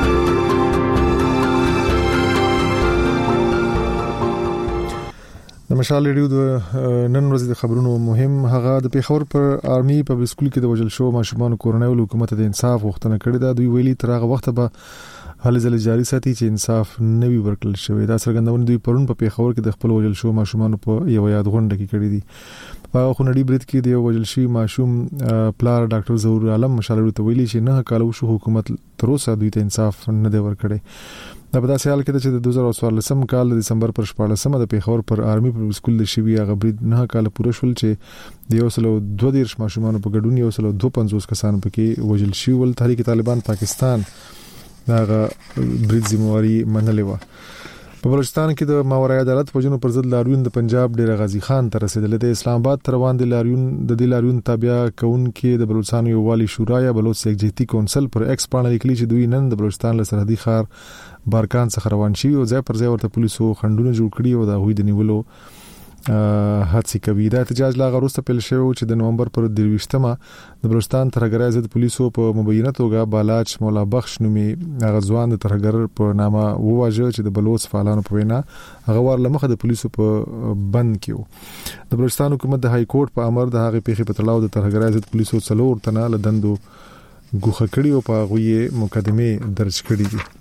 د د مشال ریډیو د نن ورځې د خبرونو مهم هغه د پیښور پر آرمي په سکول کې د وجل شو ماشومان کورنۍ ول حکومت د انصاف غوښتنه کړې ده. دوی ویلي تر هغه وخت به هلې ځلې جاري ساتي چې انصاف نوي ورکړل شوی. دا څرګندونه دوی پرون په پیښور کې د خپل وجل شو ماشومان په یو یاد غونډه کې کړې دي. په خونړي برید کې د وجل شي ماشوم پلار ډاکټر ظهور عالم مشال ته ویلي چې نه کالو شو حکومت تر اوسه دوی ته انصاف نه دی ورکړی. دا په داسې حال کې چې د دوه زره څوارلسم کال د دسمبر پر شپاړلسمه د پیښور پر آرمي په سکول د شوی هغه برید نه کال پوره شول چې د یو سلو دوه دیرش ماشومان په ګډون یو سلو دوه پنځوس کسان پکې وجل شي ول. تحریک طالبان پاکستان داغه برید ذمہواری منلې و. په بلوچستان کې د ماورای عدالت په جنو پر ضد لاریون د پنجاب ډیر غازی خان تر رسیدل. د اسلام آباد تر روان دي لاریون د دې لاریون تابع کون کې د بلوچستان یو والی شورا یا بلوچ یکجهتي کونسل پر ایکس باندې لیکلي چې دوی نن د بلوچستان له سرحدي ښار بارکان څخه روان شي او ځای پر ځای ورته پولیسو خندونه جوړ کړي او د هوی د نیولو هڅه کوي. دا احتجاج لا غروسته پیل شوی چې د نومبر پر درويشتمه د بلوچستان ترهګرای ضد پولیسو په مبینه توګه بالاچ مولا بخش نومي غزوان د ترهګر په نامه وواژه چې د بلوچ فعالانو په وینا هغه ور لمخه د پولیسو په بند کې. د بلوچستان حکومت د های کورټ په امر د هغه پیښې په تړاو د ترهګرای ضد پولیسو څلور تنه لدندو ګوخه کړي او په غوي مقدمه درج کړي دي.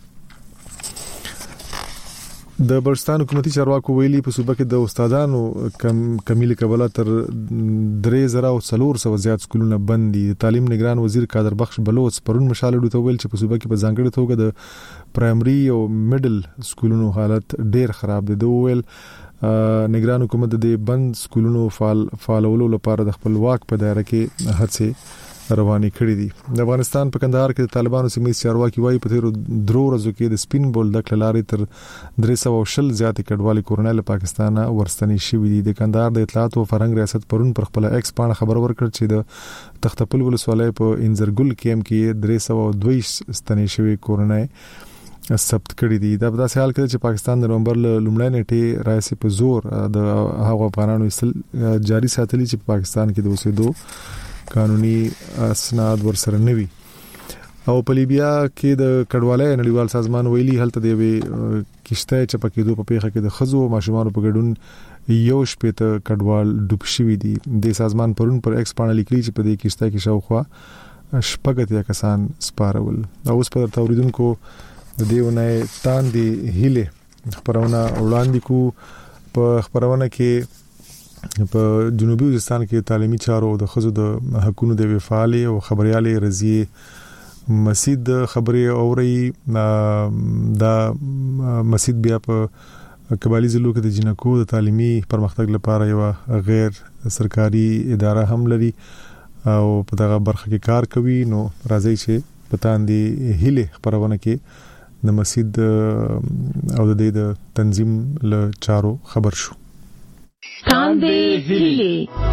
د بلوچستان حکومتي چارواکو ویلي په صوبه کې د استادانو کم کمیل کبله تر درې زره او څلور سوه زیات سکولونه بند دي. تعلیم نگران وزیر قادر بخش بلوچ پرون مشال ډو ته ویل چې په صوبه کې په ځانګړي توګه د پرایمري او میډل سکولونو حالت ډیر خراب دي. دوی ویل نگران حکومت د بند سکولونو فعال فعالولو لپاره د خپل واک په دایره کې هڅه رواني کړې دي. د افغانستان په کندهار کې د طالبانو سیمې چارواکي وايي په تیر درو ورځو کې د سپین بولدک لارې تر درې سوه شل زیات کډوالي کورنۍ له پاکستانه ورستنې شوې دي. د کندهار د اطلاعات او فرهنګ ریاست پرون پر خپل ایکس باندې خبر ورکړ چې د تختپل ولسوالۍ په انزرګل کېم کې درې سوه دوه ستنې شوې کورنۍ ثبت کړې دي. دا په داسې حال کې چې پاکستان د نومبر لومړۍ نیټه راځي په زور د هغو افغانانو اصل جاري ساتلي چې په پاکستان کې د اوسېدو قانوني اسناد ورسره نوي. او په لیبیا کې د کډوالۍ نړیوال سازمان ویلي هلته د وی کشته چې پکې دوه په پیخه کې د خزو او ماشومان په ګډون یو شپه ته کډوال ډوب شوی دي. د سازمان پرون پر ایکس باندې لیکلي چې په دې کشته کې شاوخوا شپږ کسان سپارول. او اوس په توریدونکو د دیونه تاندې هیله خبرونه وړاندې کو په خبرونه کې په جنوبي وزیرستان کې تعلیمي چارو د خزو د حقوقو د وفالي او خبريالي رضی مسجد خبري اوري دا مسجد بیا په قبایلی ضلعو کې د جنکو د تعلیمي پرمختګ لپاره یو غیر سرکاري اداره هم لري او په دغه برخه کې کار کوي. نو راځي چې پتان دي هله خبرونه کې د مسجد او د دې د تنظیم له چارو خبر شو. تاندې هیلې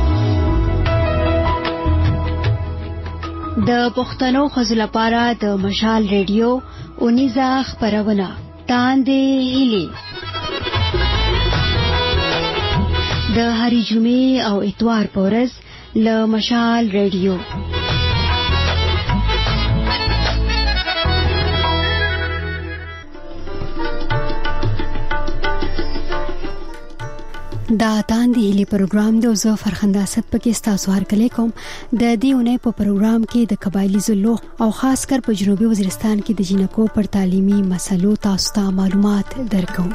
د پښتنو خزل لپاره د مشال ریډیو اونیزه خبرونه تاندې هیلې د هری جمعې او اتوار پورز له مشال ریډیو. دا تاندې هلي پروګرام د زو فرخنداست پکې تاسو هر کله کوم د دې اونۍ په پروګرام کې د قبایلی ضلعو او خاص کر په جنوبي وزیرستان کې د جنکو پر تعلیمي مسلو تاسو ته معلومات درکوم.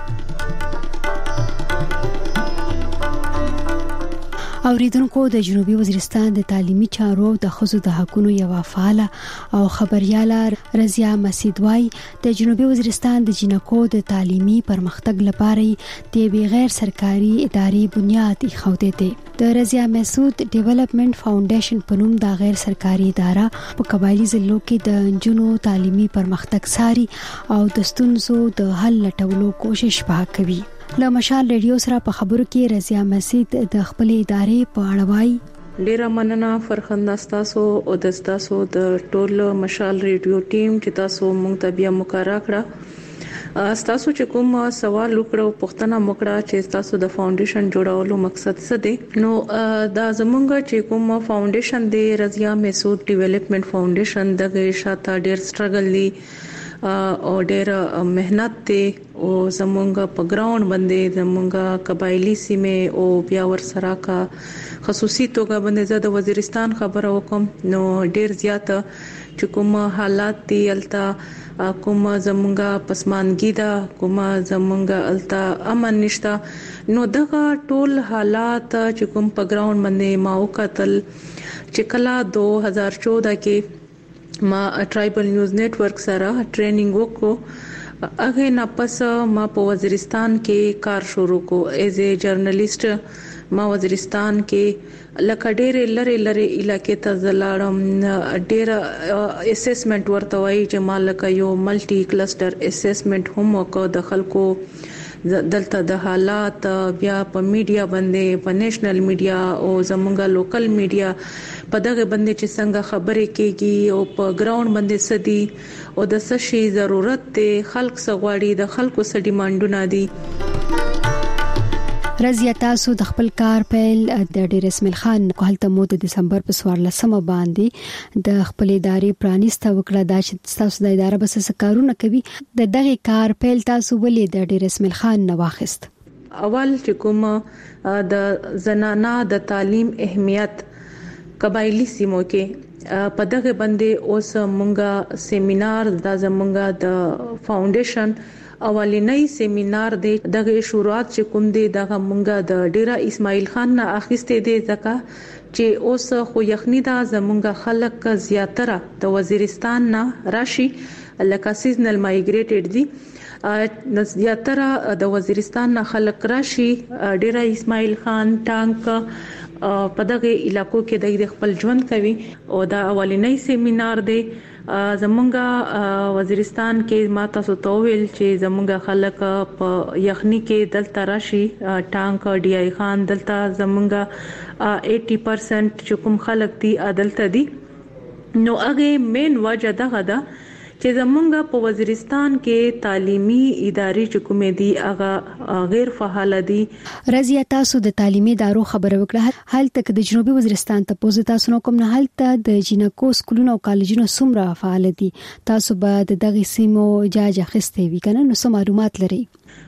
اوریدونکو د جنوبي وزیرستان د تعلیمي چارو د خزو د حقوقو یو فعال او خبرياله رضیا مسیدوای د جنوبي وزیرستان د جنکو د تعلیمي پرمختګ لپاره د بغیر سرکاري ادارې بنیاد ایښودې ده. د رضیا مسعود ډیولپمنٹ فاونډیشن په نوم د غیر سرکاري اداره په قبایلی ضلعو کې د جنو تعلیمي پرمختګ ساري او د ستونزو د حل لټولو کوشش وکوي. له مشال ریډیو سره په خبرو کې رضیا مسعود د خپل ادارې په اړه وایي. ډیره مننه فرخنده تاسو او د تاسو د ټول مشال ریډیو ټیم چې تاسو مونږ ته بیا مقرره کړه. تاسو چې کوم سوال وکړو پوښتنه وکړه چې تاسو د فاونډیشن جوړولو مقصد څه دی. نو دا زمونږ چې کوم فاونډیشن دی رضیا مسعود ډیولپمنٹ فاونډیشن دغه شاته ډیر سټرګل دی او ډېر مهنت ته او زمونږ په ګراوند باندې زمونږ قبایلی سیمه او بیا ور سره کا خصوصي توګه باندې زه د وزیرستان خبره وکم نو ډېر زیات چې کوم حالات دي التا کوم زمونږ پسمانګي دا کوم زمونږ التا امن نشتا نو دغه ټول حالات چې کوم په ګراوند باندې ما وکتل چې کله دو هزار چودہ کې ما ټرایبل نیوز نتورک سره ټریننګ وکړو هغه نه پس ما په وزیرستان کې کار شروع کو ایز ا جرنالیست ما وزیرستان کې لکه ډېر لری لری علاقې ته زلاړم ډېر اسسمنت ورته وایي چې مالک یو ملټي کلسټر اسسمنت هم وکړو د خلکو دلته د حالات بیا په میډیا باندې په نېشنل میډیا او زمونږه لوکل میډیا په دغه باندې چې څنګه خبرې کیږي او په ګراوند باندې سدي او د څه شي ضرورت ته خلک سغواړي د خلکو سره ډیمانډونه دي رضیا تاسو د خپل کار پیل د ډیر اسماعیل خان کوهلته مو د دسمبر په څوارلسمه باندې د خپل ادارې پرانیسته وکړه دا چې تاسو د اداره بس کارونه کوي د دغه کار پیل تاسو ولې د ډیر اسماعیل خان نه واخیست اول چې کوم د زنانه د تعلیم اهمیت قبایلی سیمو کې په دغه باندې اوس مونږه سیمینار د زمونږه د فاونډیشن اولینی سیمینار دی دغه شروعات چې کوم دی دغه مونږه د ډیرا اسماعیل خان نه اخیسته دی ځکه چې اوس خو یخنی دا زمونږه خلک زیاتره د وزیرستان نه راشي لکه سیزنل مایګریټډ دي زیاتره د وزیرستان نه خلک راشي ډیرا اسماعیل خان ټانک په دغه علاقو کې د خپل ژوند کوي او دا اولینی سیمینار دی زمونږه وزیرستان کې ما تاسو ته ویل چې زمونږه خلک په یخنی کې دلته راشي ټانک ډي آی خان دلته زمونږه اسی پرسنٹ چې کوم خلک دي عدالت دي نو هغه مین وجه دغه ده چې زمونږه په وزیرستان کې تعلیمي ادارې چې کومې دي هغه غیر فعال دي رضیا تاسو د تعلیمي ادارو خبره وکړه هل تک د جنوبي وزیرستان ته پوز تاسو نو کوم نه هل ته د جنکو سکولونو او کالجونو سمره فعال دي تاسو به د دغه سیمو اجازه اخیستې وي کنه نو سم معلومات لري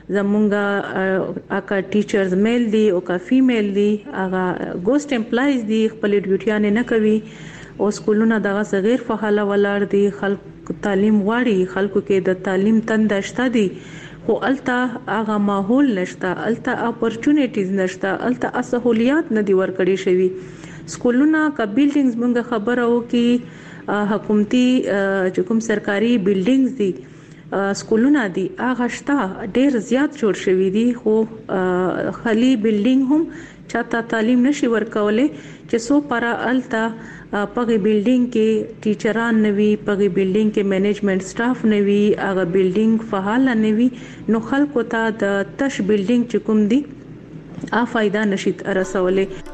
زمونږه اکا ټیچرز میل دي او کا فیمیل دي هغه ګوست امپلایز دي خپل ډیوټیانه نه کوي او سکولونه دغه غیر فعال ولر دي خلک تعلیم غواړي خلکو کې د تعلیم تند شته دي خو الته هغه ماحول نشته الته اپورچونټیز نشته الته سہولیات نه دي ورکړي شوی سکولونه کا بلډینګز موږ خبره وکي حکومتي چې کوم سرکاري بلډینګز دي سکولونه دي هغه شته ډیر زیات جوړ شوی دي خو خالي بلډینګ هم چاته تعلیم نشي ورکولې چې سو پر الته پغه بلډینګ کې ټیچران نوي پغه بلډینګ کې مینجمنت سټاف نوي هغه بلډینګ فعال نوي نو خلکو ته د تش بلډینګ چې کوم دي ا فائدہ نشي رسولې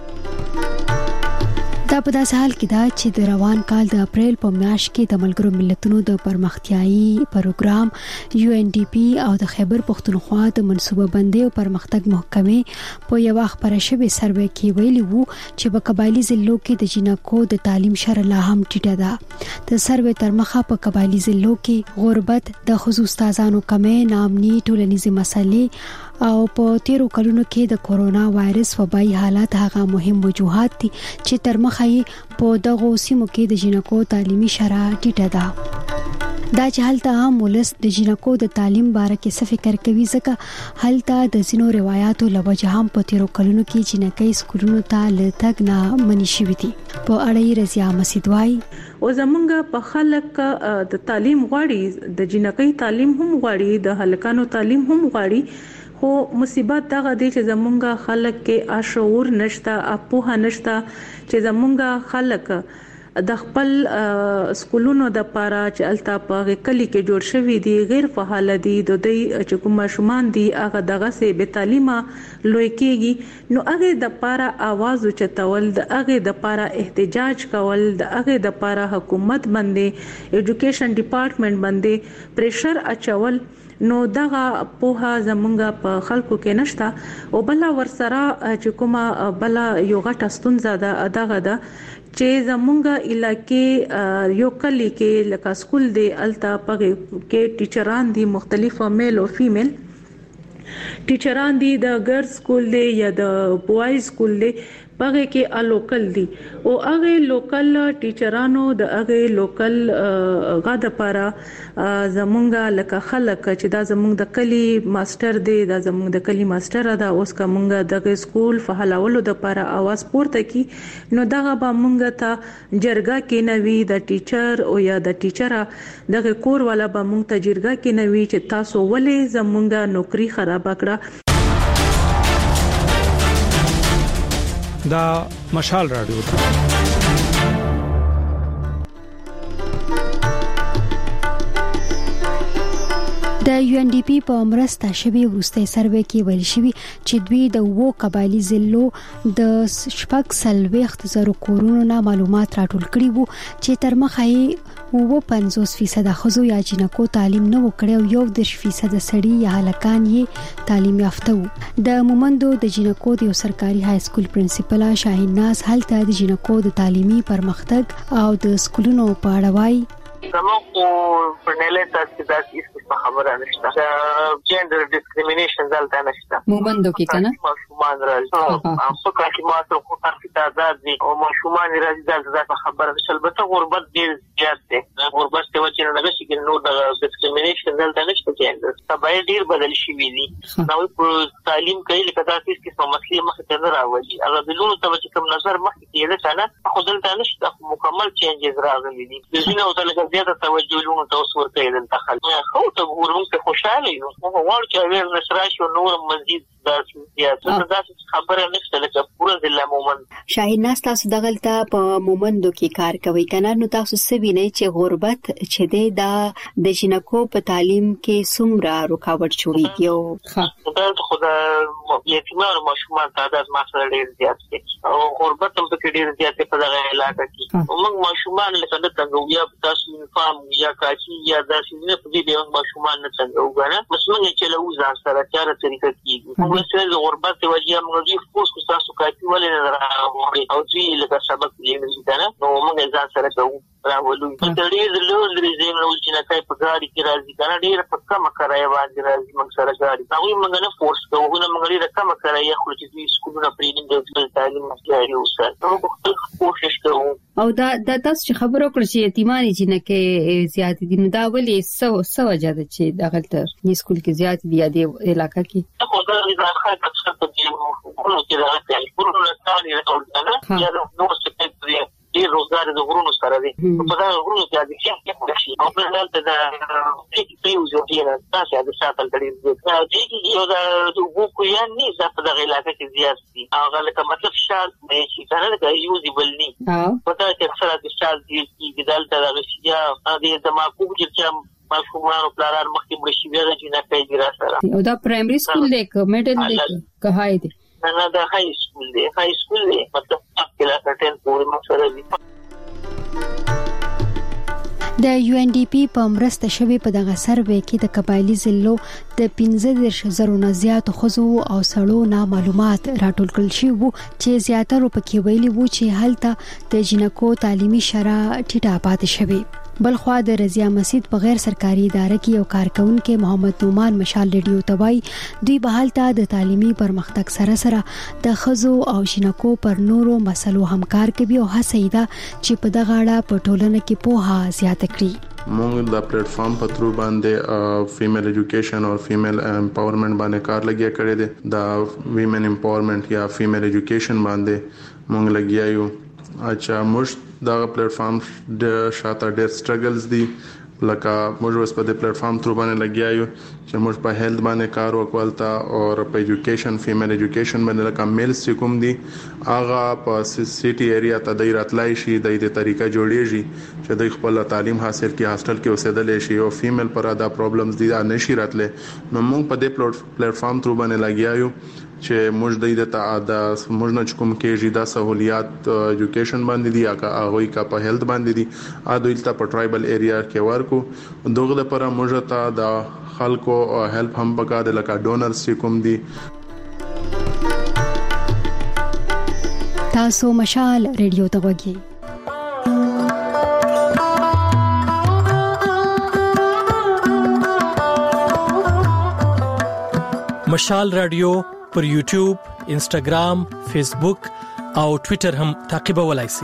دا په داس حال کې دا چې د روان کال د اپریل په میاشت کې د ملګرو ملتونو د پرمختیايي پروګرام یو ان ډي پی او د خیبر پختونخوا د منصوبه بندي او پرمختګ محکمې په یو خبره شوی سروې کې ویلي وو چې په قبایلی ضلعو کې د جنکو د تعلیم شر لا هم ټیټه ده د سروې تر مخه په قبایلی ضلعو کې غربت د خصوص استادانو کمې نامني ټولنیزي مسلې او په تیرو کلونو کې د کورونا وایرس وبای حالات هغه مهم وجوهات دي چې تر مخه په دغه سیمو کې د جنکو تعلیمي شرایط ټیټه ده دا چې هلته عام ولس د جنکو د تعلیم باره کې څه فکر کوي ځکه هلته د زینو روایتو لوجه هم په تیرو کلونو کې جنکې سکولونو ته لتګ نه منی شوې دي په اړه رضیا مسیدوای او زمونږ په خلک د تعلیم غواړي د جنکې تعلیم هم غواړي د هلکانو تعلیم هم غواړي خو مصیبت دغه دی چې زمونږه خلک کې اشعور نشته اپوها نشته چې زمونږه خلک د خپل سکولونو د پاره چې الته په کلی کې جوړ شوی دي غیر فعال دي د دې چې کوم شومان دي هغه دغه سه به تعلیمه لوي کېږي نو هغه د پاره आवाज اوچتول د هغه د پاره احتجاج کول د هغه د پاره حکومت باندې اډوকেশন ډپارټمنټ باندې پریشر اچول نو دغه په زمونږ په خلکو کې نشته او بل ورسره چې کومه بل یو غټه ستونزه ده دغه ده چې زمونږ علاقې یو کلی کې لکه سکول دی الته پغه کې ټیچران دي مختلف میل او فیمیل ټیچران دي د ګرلز سکول دی یا د بوایز سکول دی پغه کې لوکل دي او هغه لوکل ټیچرانو د هغه لوکل غاده لپاره زمونږه لکه خلک چې دا زمونږ د کلی ماستر دی دا زمونږ د کلی ماستر دا اوس کومه د سکول فعالولو د لپاره आवाज پورته کی نو دغه به مونږ ته جرګه کې نوي د ټیچر او یا د ټیچر دغه کور والا به مونږ ته جرګه کې نوي چې تاسو ولې زمونږه نوکری خراب کړه دا مشال رادیو د یو ان ډي پی په مرسته شوی ورسته سروې کې ویل شوی چې دوی د وو قبایلی ضلعو د شپږ سلويخت زرو کورونو نه معلومات راټول کړي وو چې تر مخه یې وو پنځوس فیصد خزو یا جنکو تعلیم نه وکړي او یو دېرش فیصد سړي یا هلکان یې تعلیم یافته وو د مومندو د جنکو د سرکاري های سکول پرنسپل شاهین ناز هلته د جنکو د تعلیمي پرمختګ او د سکولونو په اړه وایي زموږ په پرنیله تاسو د هیڅ خبره نشته د جندر ډیسکریمینیشن دلته نشته مومندو کې کنه ماشومان راځي او څو کله ما ته خو ترفیع آزاد دي او ماشومان راځي دلته خبره نشته البته غربت ډیر زیات دی غربت ته وجه نه لګشي چې نو د ډیسکریمینیشن دلته نشته جندر تبعی ډیر بدل شوی دي نو په تعلیم کې لکه تاسو کې څه مسلې مخ ته نه راوړي هغه د لونو ته چې کوم نظر مخ کې ده کنه خو دلته نشته مکمل چینجز راغلي دي د ژوند او د زیاته توجه لونو ته اوس ورته دلته خلک خو ته ورونکو خوشاله یو نو وړ چې ویل نشرا شو نور مزید د سیاست د خبره نشته لکه پوره د مومند شاهین ناس تاسو دغلته په مومندو کې کار کوي کنه نو تاسو سوي نه چې غربت چې دی دا د جنکو په تعلیم کې څومره رکاوټ جوړیږي او دا خدای یتیمان ماشومان تعداد ماسره ډیر زیات دي او غربت هم په ډیر زیات په دغه علاقه کې موږ ماشومان لکه د څنګه یا تاسو فهم یا کاچی یا داسې نه په دې د ماشومان نه څنګه وګڼه مسمن چې له وزار سره چاره طریقه کیږي موږ سره د غربت وجه موږ یې فوس کو تاسو کاچی ولې نه راوړي او چې لکه سبق یې نه کنه نو موږ ځان سره کوو راولو په دې له لري زم نو چې نه کای په غاړي کې راځي کنه ډیر په کم کرای باندې راځي موږ سره غاړي نو موږ نه فورس کوو نو موږ ډیر کم کرای خو چې سکولونه پرې د تعلیم مسایل اوسه نو کوشش کوو او دا د تاسو چې خبرو کړی چې یتیمانی چې نه کې زیات دي نو دا ولې سو سو وجه ده چې دغلته د سکول کې زیات دي د علاقې کې خو دا د ځخه تاسو ته دی نو چې دا تعلیم ورته تعلیم راوړل یا نو څه کوي ډیر روزګار د غرونو سره دي په دا غرونو کې د شي شي او په دلته د ټیک پیوزو دی نه تاسو د ساتل کړي دي یو دا د وګو یا نه د په دغه علاقې کې زیات دي هغه لکه مطلب شال مې شي کنه دا یوزیبل ني په دا چې اکثره د شال دي چې دلته د رشیا د دماغو چې ماشومان او پلانر مخکې مرشي بیا چې نه پیږي را سره او دا پرایمري سکول دی که میډل دی که هاي دی نه دا هاي سکول دی هاي سکول دی مطلب کله ټن پورې مسره دی د یو ان ډي پی په مرسته شوی په دغه سروې کې د قبایلی ضلعو د پنځه دېرش زرو نه زیات خزو او سړو نه معلومات راټول کړل شوی وو چې زیاتره پکې ویلي وو چې هلته د جنکو تعلیمي شرایط ټیټه پاتې شوی بلخوا د رضیا مسجد په غیر سرکاري اداره کې یو کارکونکو محمد نومان مشال ریډیو توای دوی به حالت د تعلیمي پرمختګ سره سره د خزو او جنکو پر نورو مسلو همکار کوي او هڅه ده چې په دغه اړه په ټولنه کې پوهه زیاته کړي موږ د پلیټ فارم په ترو باندې فیمیل ایجوکیشن او فیمیل امپاورمنٹ باندې کار لګیا کړی دی د ویمن امپاورمنٹ یا فیمیل ایجوکیشن باندې موږ لګیا یو اچھا موږ دا پلیټ فارم د شاته ډېر سټرګلز دي لکه موږ اوس په دې پلیټ فارم تر باندې لګیا یو چې موږ په هیلث باندې کار وکولتا او په ایجوکیشن فیمیل ایجوکیشن باندې لکه میلز چې کوم دي هغه په سټي ایریا ته د راتلای شي د دې طریقه جوړیږي چې د خپل تعلیم حاصل کړي هاستل کې اوسېدل شي او فیمیل پر دا پرابلمز دي نشي راتله نو موږ په دې پلیټ فارم تر باندې لګیا یو چې موږ د د موږ نه کوم کې دا سہولیات ایجوکیشن باندې دي یا هغه کا په هیلث باندې دي ا دوی ته په ټرایبل ایریا کې ورکو دغه لپاره موږ ته د خلکو هیلپ هم پکاره لکه ډونرز چې کوم دي. تاسو مشال ریډیو ته وګورئ. مشال رادیو پر یوټیوب، انسټاګرام، فیسبوک او ټوئیټر هم تعقیبولای شئ.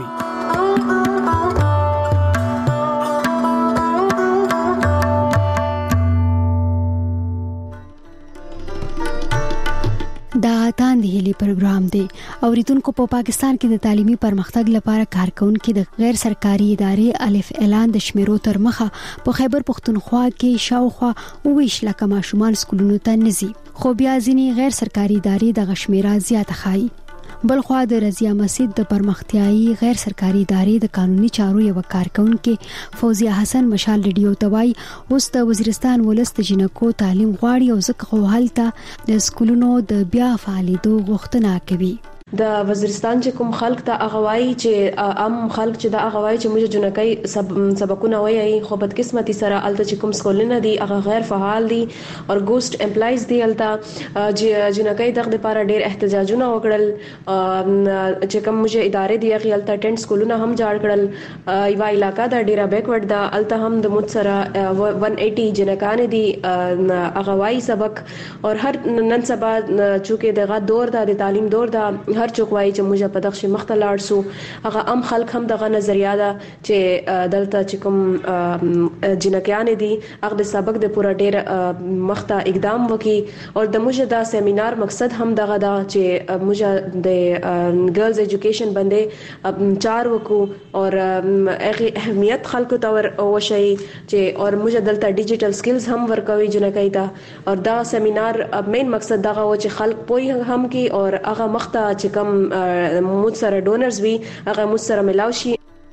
دا تاندې هلي پروګرام دی او ریتونکو په پاکستان کې د تعلیمي پرمختګ لپاره کارکونکو د غیر سرکاري ادارې الف اعلان د شمیرو تر مخه په خیبر پختونخوا کې شاوخوا ویش لکه ماشومان سکولونو ته نزي، خو بیا ځینې غیر سرکاري ادارې د غشمیره زیاته خایي. بلخوا د رضیا مسجد د پرمختیايي غیر سرکاري ادارې د قانوني چارو یو کارکونکو فوزیه حسن مشال ریډیو توای اوس د وزیرستان ولست جنکو تعلیم غواړي او ځکه خو حالت د سکولونو د بیا فعالیدو غوښتنه کوي. د وزیرستان چې کوم خلک ته اغوای چې عام خلک چې د اغوای چې موږ جنکای سب سبقونه وایي خو بد قسمتي سره الته چې کوم سکولونه دي هغه غیر فعال دي او ګوست امپلایز دي الته جنکای دغه لپاره ډېر احتجاجونه وکړل چې کوم موږ ادارې دي هغه الته ټینټ سکولونه هم جوړ کړل. یو علاقہ دا ډیره بیکورډ دا الته هم د مت سره one eighty جنکان دي اغوای سبق او هر نن سبا چې دغه دور د تعلیم دور دا هر څوک وایي چې موږ په دغه مخته لاړ سو. هغه عام خلک هم دغه نظریه ده چې دلته چې کوم جنکیان دي هغه د سبق د پورا ډیر مخته اقدام وکي او د موږ دا سیمینار مقصد هم دغه ده چې موږ د ګرلز ایجوکیشن باندې چار وکو او هغه اهمیت خلکو ته وشي چې او موږ دلته ډیجیټل سکلز هم ورکوي جنکای ته او دا سیمینار مین مقصد دغه و چې خلک پوي هم کی او هغه مخته چې کم موږ سره ډونرز وي هغه موږ سره ملاو شي.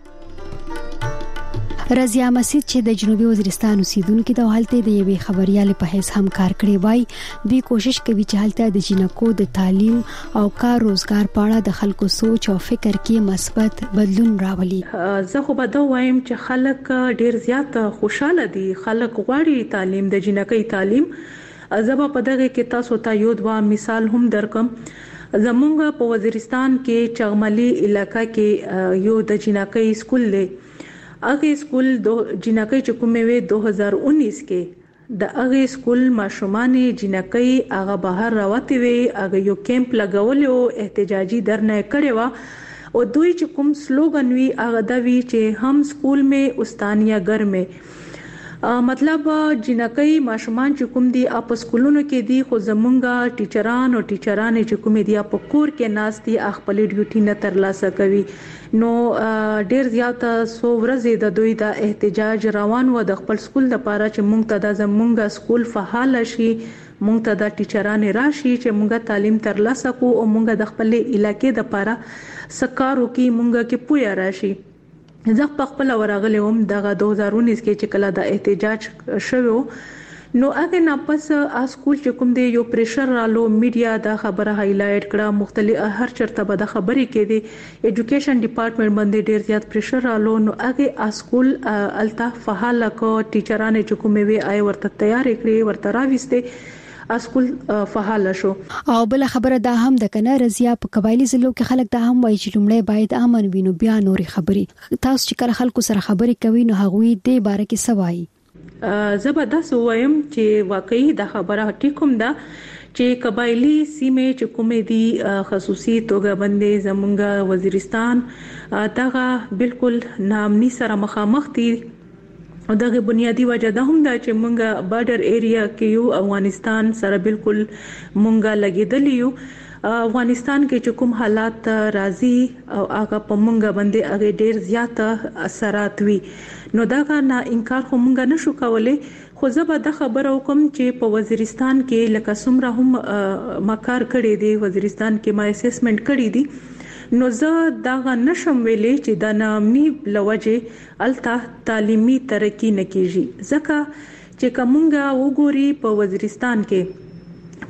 رضیا مسجد چې د جنوبي وزیرستان اوسیدونکو د حالت د یوې خبريال په حیث هم کار کړی وای دوی کوشش کوي چې حالت د جنکو د تعلیم او کار روزګار په اړه د خلکو سوچ او فکر کې مثبت بدلون راولي. زه خو به دا وایم چې خلک ډیر زیات خوشاله دي، خلک غواړي تعلیم د جنکۍ تعلیم. زبا په دغه کې تاسو ته یو دوا مثال هم درکم. زمونږ په وزیرستان کې چغملي علاقہ کې یو د جنکۍ سکول دی. هغه سکول د جنکۍ چې کومه وی دو هزار انیس کې د هغه سکول ماشومان جنکۍ هغه بهر راوتی وی هغه یو کیمپ لګول او احتجاجي درنه کړي وا او دوی چې کوم سلوګن وی هغه د وی چې هم سکول میں استانیا گھر میں مطلب جنکۍ ماشومان چې کوم دي په سکولونو کې دي خو زمونږه ټیچران او ټیچران چې کوم دي په کور کې ناس دي خپل ډیوټي نه ترلاسه کوي. نو ډیر زیات سو ورځې د دوی د احتجاج روان و د خپل سکول لپاره چې مونږ ته د زمونږه سکول فعال شي، مونږ ته د ټیچران راشي چې مونږه تعلیم ترلاسه کو او مونږه د خپل علاقې لپاره سکارو کې مونږه کې پویا راشي. زه په خپل ورغلی وم دغه دو هزار انیس کې چې کله د احتجاج شوو نو هغه نه پس اسکول چې کوم دی یو پریشر رالو میډیا دا خبره هایلایټ کړه، مختلف هر چرته به د خبرې کې دی ایجوکیشن ډپارټمنټ باندې ډیر زیات پریشر رالو. نو هغه اسکول الته فعال کو ټیچرانه چې کومې وی آی ورته تیار کړی ورته راويسته اسکول فعال شو. او بل خبره دا هم د کنه رضیا په قبایلی ضلعو کې خلک دا هم وایي چې لومړی باید امن وینو بیا نوري خبري. تاسو چې کله خلکو سره خبري کوي نو هغه دې باره کې سوای زبردست وایم چې واقعي دا خبره ټیکوم ده چې قبایلی سیمه چې کومې دي خصوصي توګه باندې زمونږ وزیرستان دغه بالکل نامني سره مخامخ دي او دغه بنیادی وجه ده هم دا چې مونږه بارډر ایریا کې یو افغانستان سره بالکل مونږه لګیدلی یو. افغانستان کې چې کوم حالات راځي او هغه په مونږه باندې هغه ډیر زیات اثرات وي نو دا نه انکار خو مونږه نشو کولای. خو زه به د خبرو کوم چې په وزیرستان کې لکه څومره هم مکار کړي دي وزیرستان کې ما اسسمنت کړي دي نو زه دا نشم ویلې چې د نامني لوجه الته تعلیمي ترقی نکېږي ځکه چې کومګه وګوري په وزیرستان کې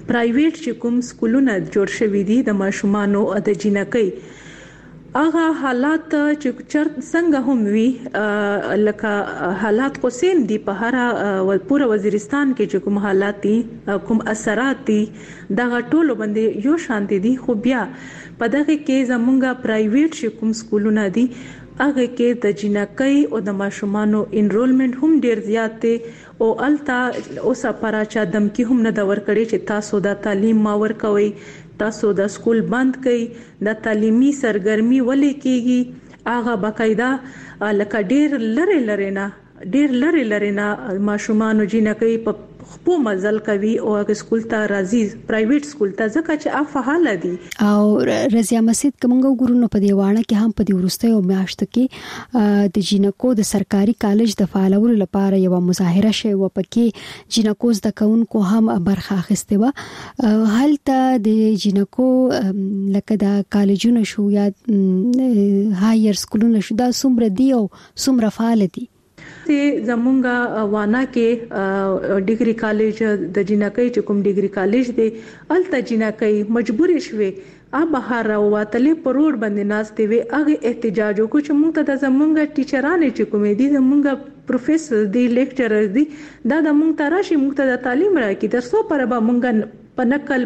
پرایویټ چې کوم سکولونه جوړ شوي دي د ماشومانو د جنکۍ هغه حالات چې چر څنګه هم وي لکه حالات خو سیم دي په هر پوره وزیرستان کې چې کوم حالات دي کوم اثرات دي دا ټولو باندې یو شان دي خو بیا په دغه کې زمونږه پرایویټ چې کوم سکولونه دي هغه کې د جنکۍ او د ماشومانو انرولمنت هم ډیر زیات دی او التا اوسه پراچا دمکی هم نه دا ورکړي چې تاسو د تعلیم ما ورکوي تاسو د سکول بند کړئ د تعلیمي سرګرمي ولې کیږي هغه باقاعده لکه ډیر لری لری نه ډیر لری لری نه ماشومان جنکۍ په خپل مزل کوي او هغه سکول ته راځي پرایویټ سکول ته ځکه چې افعال دي او رضیا مسجد کومګو ګورونو په دیوانه کې هم په دی ورسته او میاشت کې د جنکو د سرکاري کالج د فعالولو لپاره یو مظاهره شوه و پکې جنکو د کونکو هم برخه اخیسته و هلته د جنکو لکه د کالجونو شو یا هایر سکولونو شو دا څومره دی او څومره فعال دي زمونږه وانا کې ډیګري کالج د جنکۍ چې کوم ډیګري کالج دی الته جنکۍ مجبور شوي ا بهر راوتلې په روډ باندې ناشته وي هغه احتجاج وکړ چې موږ ته د زمونږه ټیچرانه چې کومې دي زمونږه پروفیسور دی لیکچرر دی دا د موږ ته راشي موږ ته د تعلیم راکې تر څو پر به موږ په نقل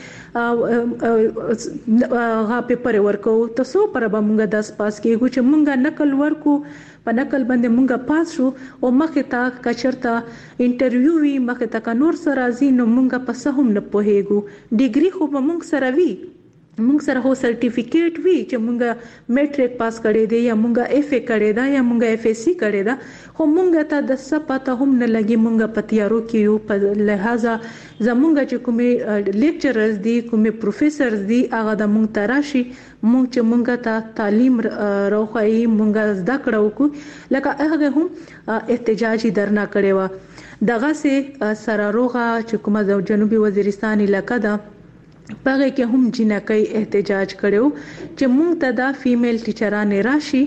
باندې غا پیپر ورکو تاسو پر به موږ داس پاس کېږو چې موږ نقل ورکو په نقل باندې موږ پاس شو او مخه تا کچرتا انټرویو وی مخه تا نور سره زی نو موږ په سهم نه پوهېږو ډیګري خو به موږ سره وی موږ سره هو سرټیفیکیټ وی چې موږ میټریک پاس کړی دی یا موږ اف ای کړی دا یا موږ اف ای سی کړی دا خو موږ ته د سپاته هم نه لګي موږ په تیارو کې یو په لہذا زموږ چې کومې لیکچررز دي کومې پروفیسورز دي هغه د موږ تراشي موږ چې موږ ته تعلیم راوخی موږ زده کړو کو لکه هغه هم احتجاجي درنا کړي و دغه سه سره روغه چې کومه د جنوبي وزیرستان علاقې ده پغه کې هم جنکۍ احتجاج کړو چې موږ ته دا فیمیل ټیچرانه راشي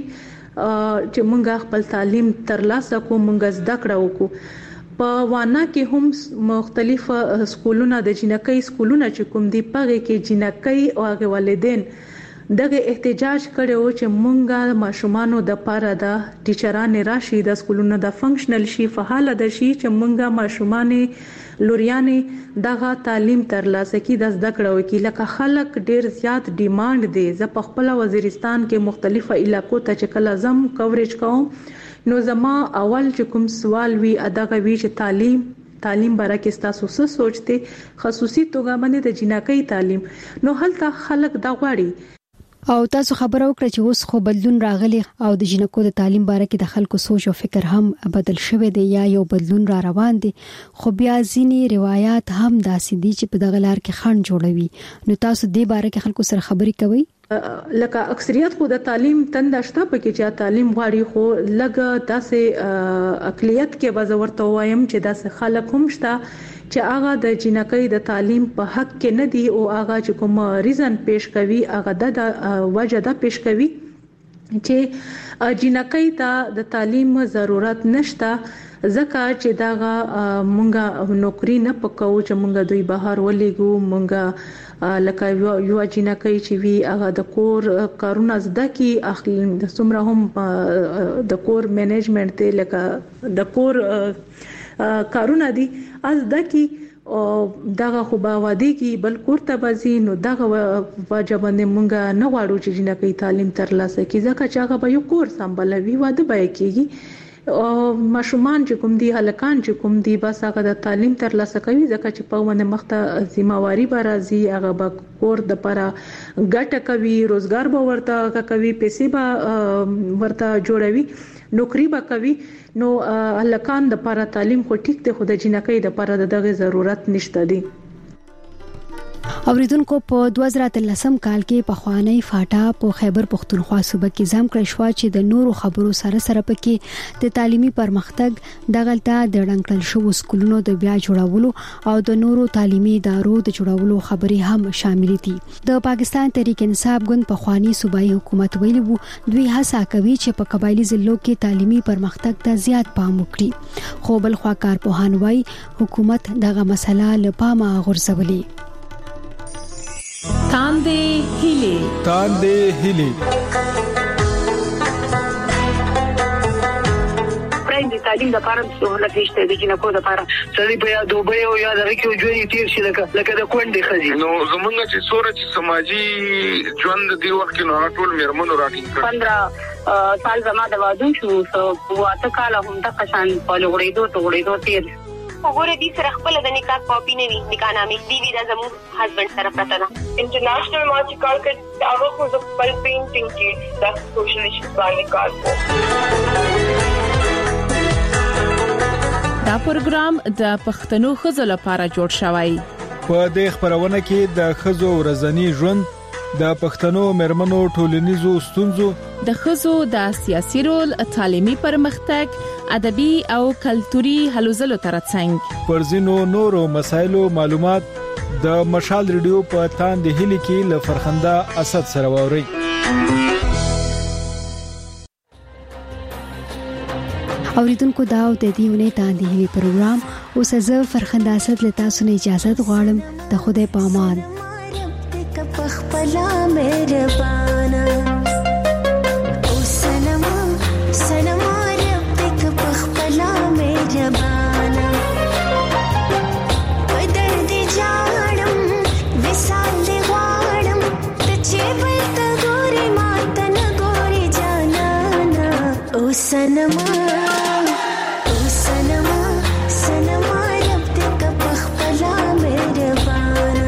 چې موږ خپل تعلیم ترلاسه کوو موږ زده کړو کو په وانا کې هم مختلف سکولونه د جنکۍ سکولونه چې کوم دي پغه کې جنکۍ او هغه والدین دغه احتجاج کړو چې مونږه ماشومانو د پاره د ټیچرانه راشي د سکولونو د فنکشنل شي فعال د شي چې مونږه ماشومانه لوريانه دغه تعلیم ترلاسه کی د زده کړو کې لکه خلک ډیر زیات ډیماند دي ز په خپل وزیرستان کې مختلفه علاقو ته چې کله زم کوریج کوم نو زما اول چې کوم سوال وی اداغه وی چې تعلیم تعلیم باره کې تاسو څه سوچته خصوصي توګه باندې د جنکۍ تعلیم نو هلته خلک دا غواړي او تاسو خبرو کړ چې اوس خو بدلون راغلی او د جنکو د تعلیم باره کې د خلکو سوچ او فکر هم بدل شوی دی یا یو بدلون را روان دی خو بیا ځینی روایت هم داسې دي چې په دغه لار کې خنډ جوړوي نو تاسو د باره کې خلکو سره خبرې کوئ لکه اکثریت خو د تعلیم تندشته پکې چې تعلیم غواړي خو لګ داسې اقلیت کې وزورته وایم چې داسې خلک هم شته چې هغه د جنکۍ د تعلیم په حق کې نه دی او هغه چې کوم ریزن پیش کوي هغه د وجه د پیش کوي چې جنکۍ ته د تعلیم ضرورت نشته ځکه چې داغه مونږه نوکری نه پکاو چې مونږ دوی بهر ولېګو مونږه لکه یو جنکۍ چې وی هغه د کور کارونه زده کی اخلي د څومره هم د کور منیجمنت ته لکه د کور کارونه دي از دکی او دغه خو با وادي کې بل کوړه بازي نو دغه واجب نه مونږه نه غواړو چې جنکۍ تعلیم ترلاسه کړي ځکه چې هغه به یو کور سمبلوي واده به کېږي او ماشومان چې کوم دي هلکان چې کوم دي بس هغه د تعلیم ترلاسه کوي ځکه چې په ونه مخته ذمہواری به راځي هغه به کور د لپاره ګټه کوي روزګار به ورته کوي پیسې به ورته جوړوي نوکری به کوي نو هلکان د لپاره تعلیم خو ټیک دی خو د جنکۍ د لپاره دغه ضرورت نشته دی اوریدونکو په دوه زره اتلسم کال کې په خوانی فاټا په خیبر پختونخوا صوبه کې ځم کړی شو چې د نورو خبرو سره سره پکې د تعلیمي پرمختګ د غلطه د ډنګل شو سکولونو د بیا جوړولو او د نورو تعلیمي ادارو د جوړولو خبرې هم شامل دي. د پاکستان تحریک انصاف ګوند په خوانی صوبایي حکومت ویلي وو دوی هڅه کوي چې په قبایلی ضلعو کې تعلیمي پرمختګ ته زیات پام وکړي، خو بل خوا کارپوهان وايي حکومت دغه مسله له پامه غورځولې. تاندې هیلې تاندې هیلې د تعلیم لپاره سہولت نشته د جنکو لپاره سړي په یاد دوبه او یاد راکې ژوند تیر شي لکه لکه د کونډې خزي نو زمونږ چې سورج سماجی ژوند دی وخت نو ټول میرمنو راټینګ کړ پندرہ سال زما د وادو شو او اته کال هم د قشان په لوړېدو ته وړېدو تیر وګوره دې سره خپل د نکاح کاپی نه وي نکاح نامې دی وی دا زمو هسبند سره پراته ده. انټرنیشنل مارچ کار کړ هغه خو د خپل پینټینګ کې د سوشل ایشوز باندې کار کوي. دا پروګرام د پښتنو خزو لپاره جوړ شوی. په دې خبرونه کې د خزو ورځنی ژوند، د پښتنو مرمنو ټولنیزو ستونزو، د خزو د سیاسي رول، تعلیمي پرمختګ، ادبي او کلتوري هلو ځلو ترڅنګ پر ځینو نورو مسایلو معلومات د مشال ریډیو په تاندې هلي کې ل فرخنده اسد سره ووري. اوریدونکو دا او د دیونه تاندې هلي پروګرام اوس زه فرخنده اسد له تاسو نه اجازه غواړم. د خدای په امان. خپلا مهربانا او سلام سلام رب دې خپلا مهربانا بدر دې جاړم وسال دې واړم ته چې بلته ګوري ماته نه ګوري جانانا او سلام او سلام سلام رب دې خپلا مهربانا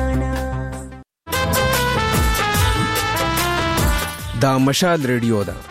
دا مشال ریډیو ده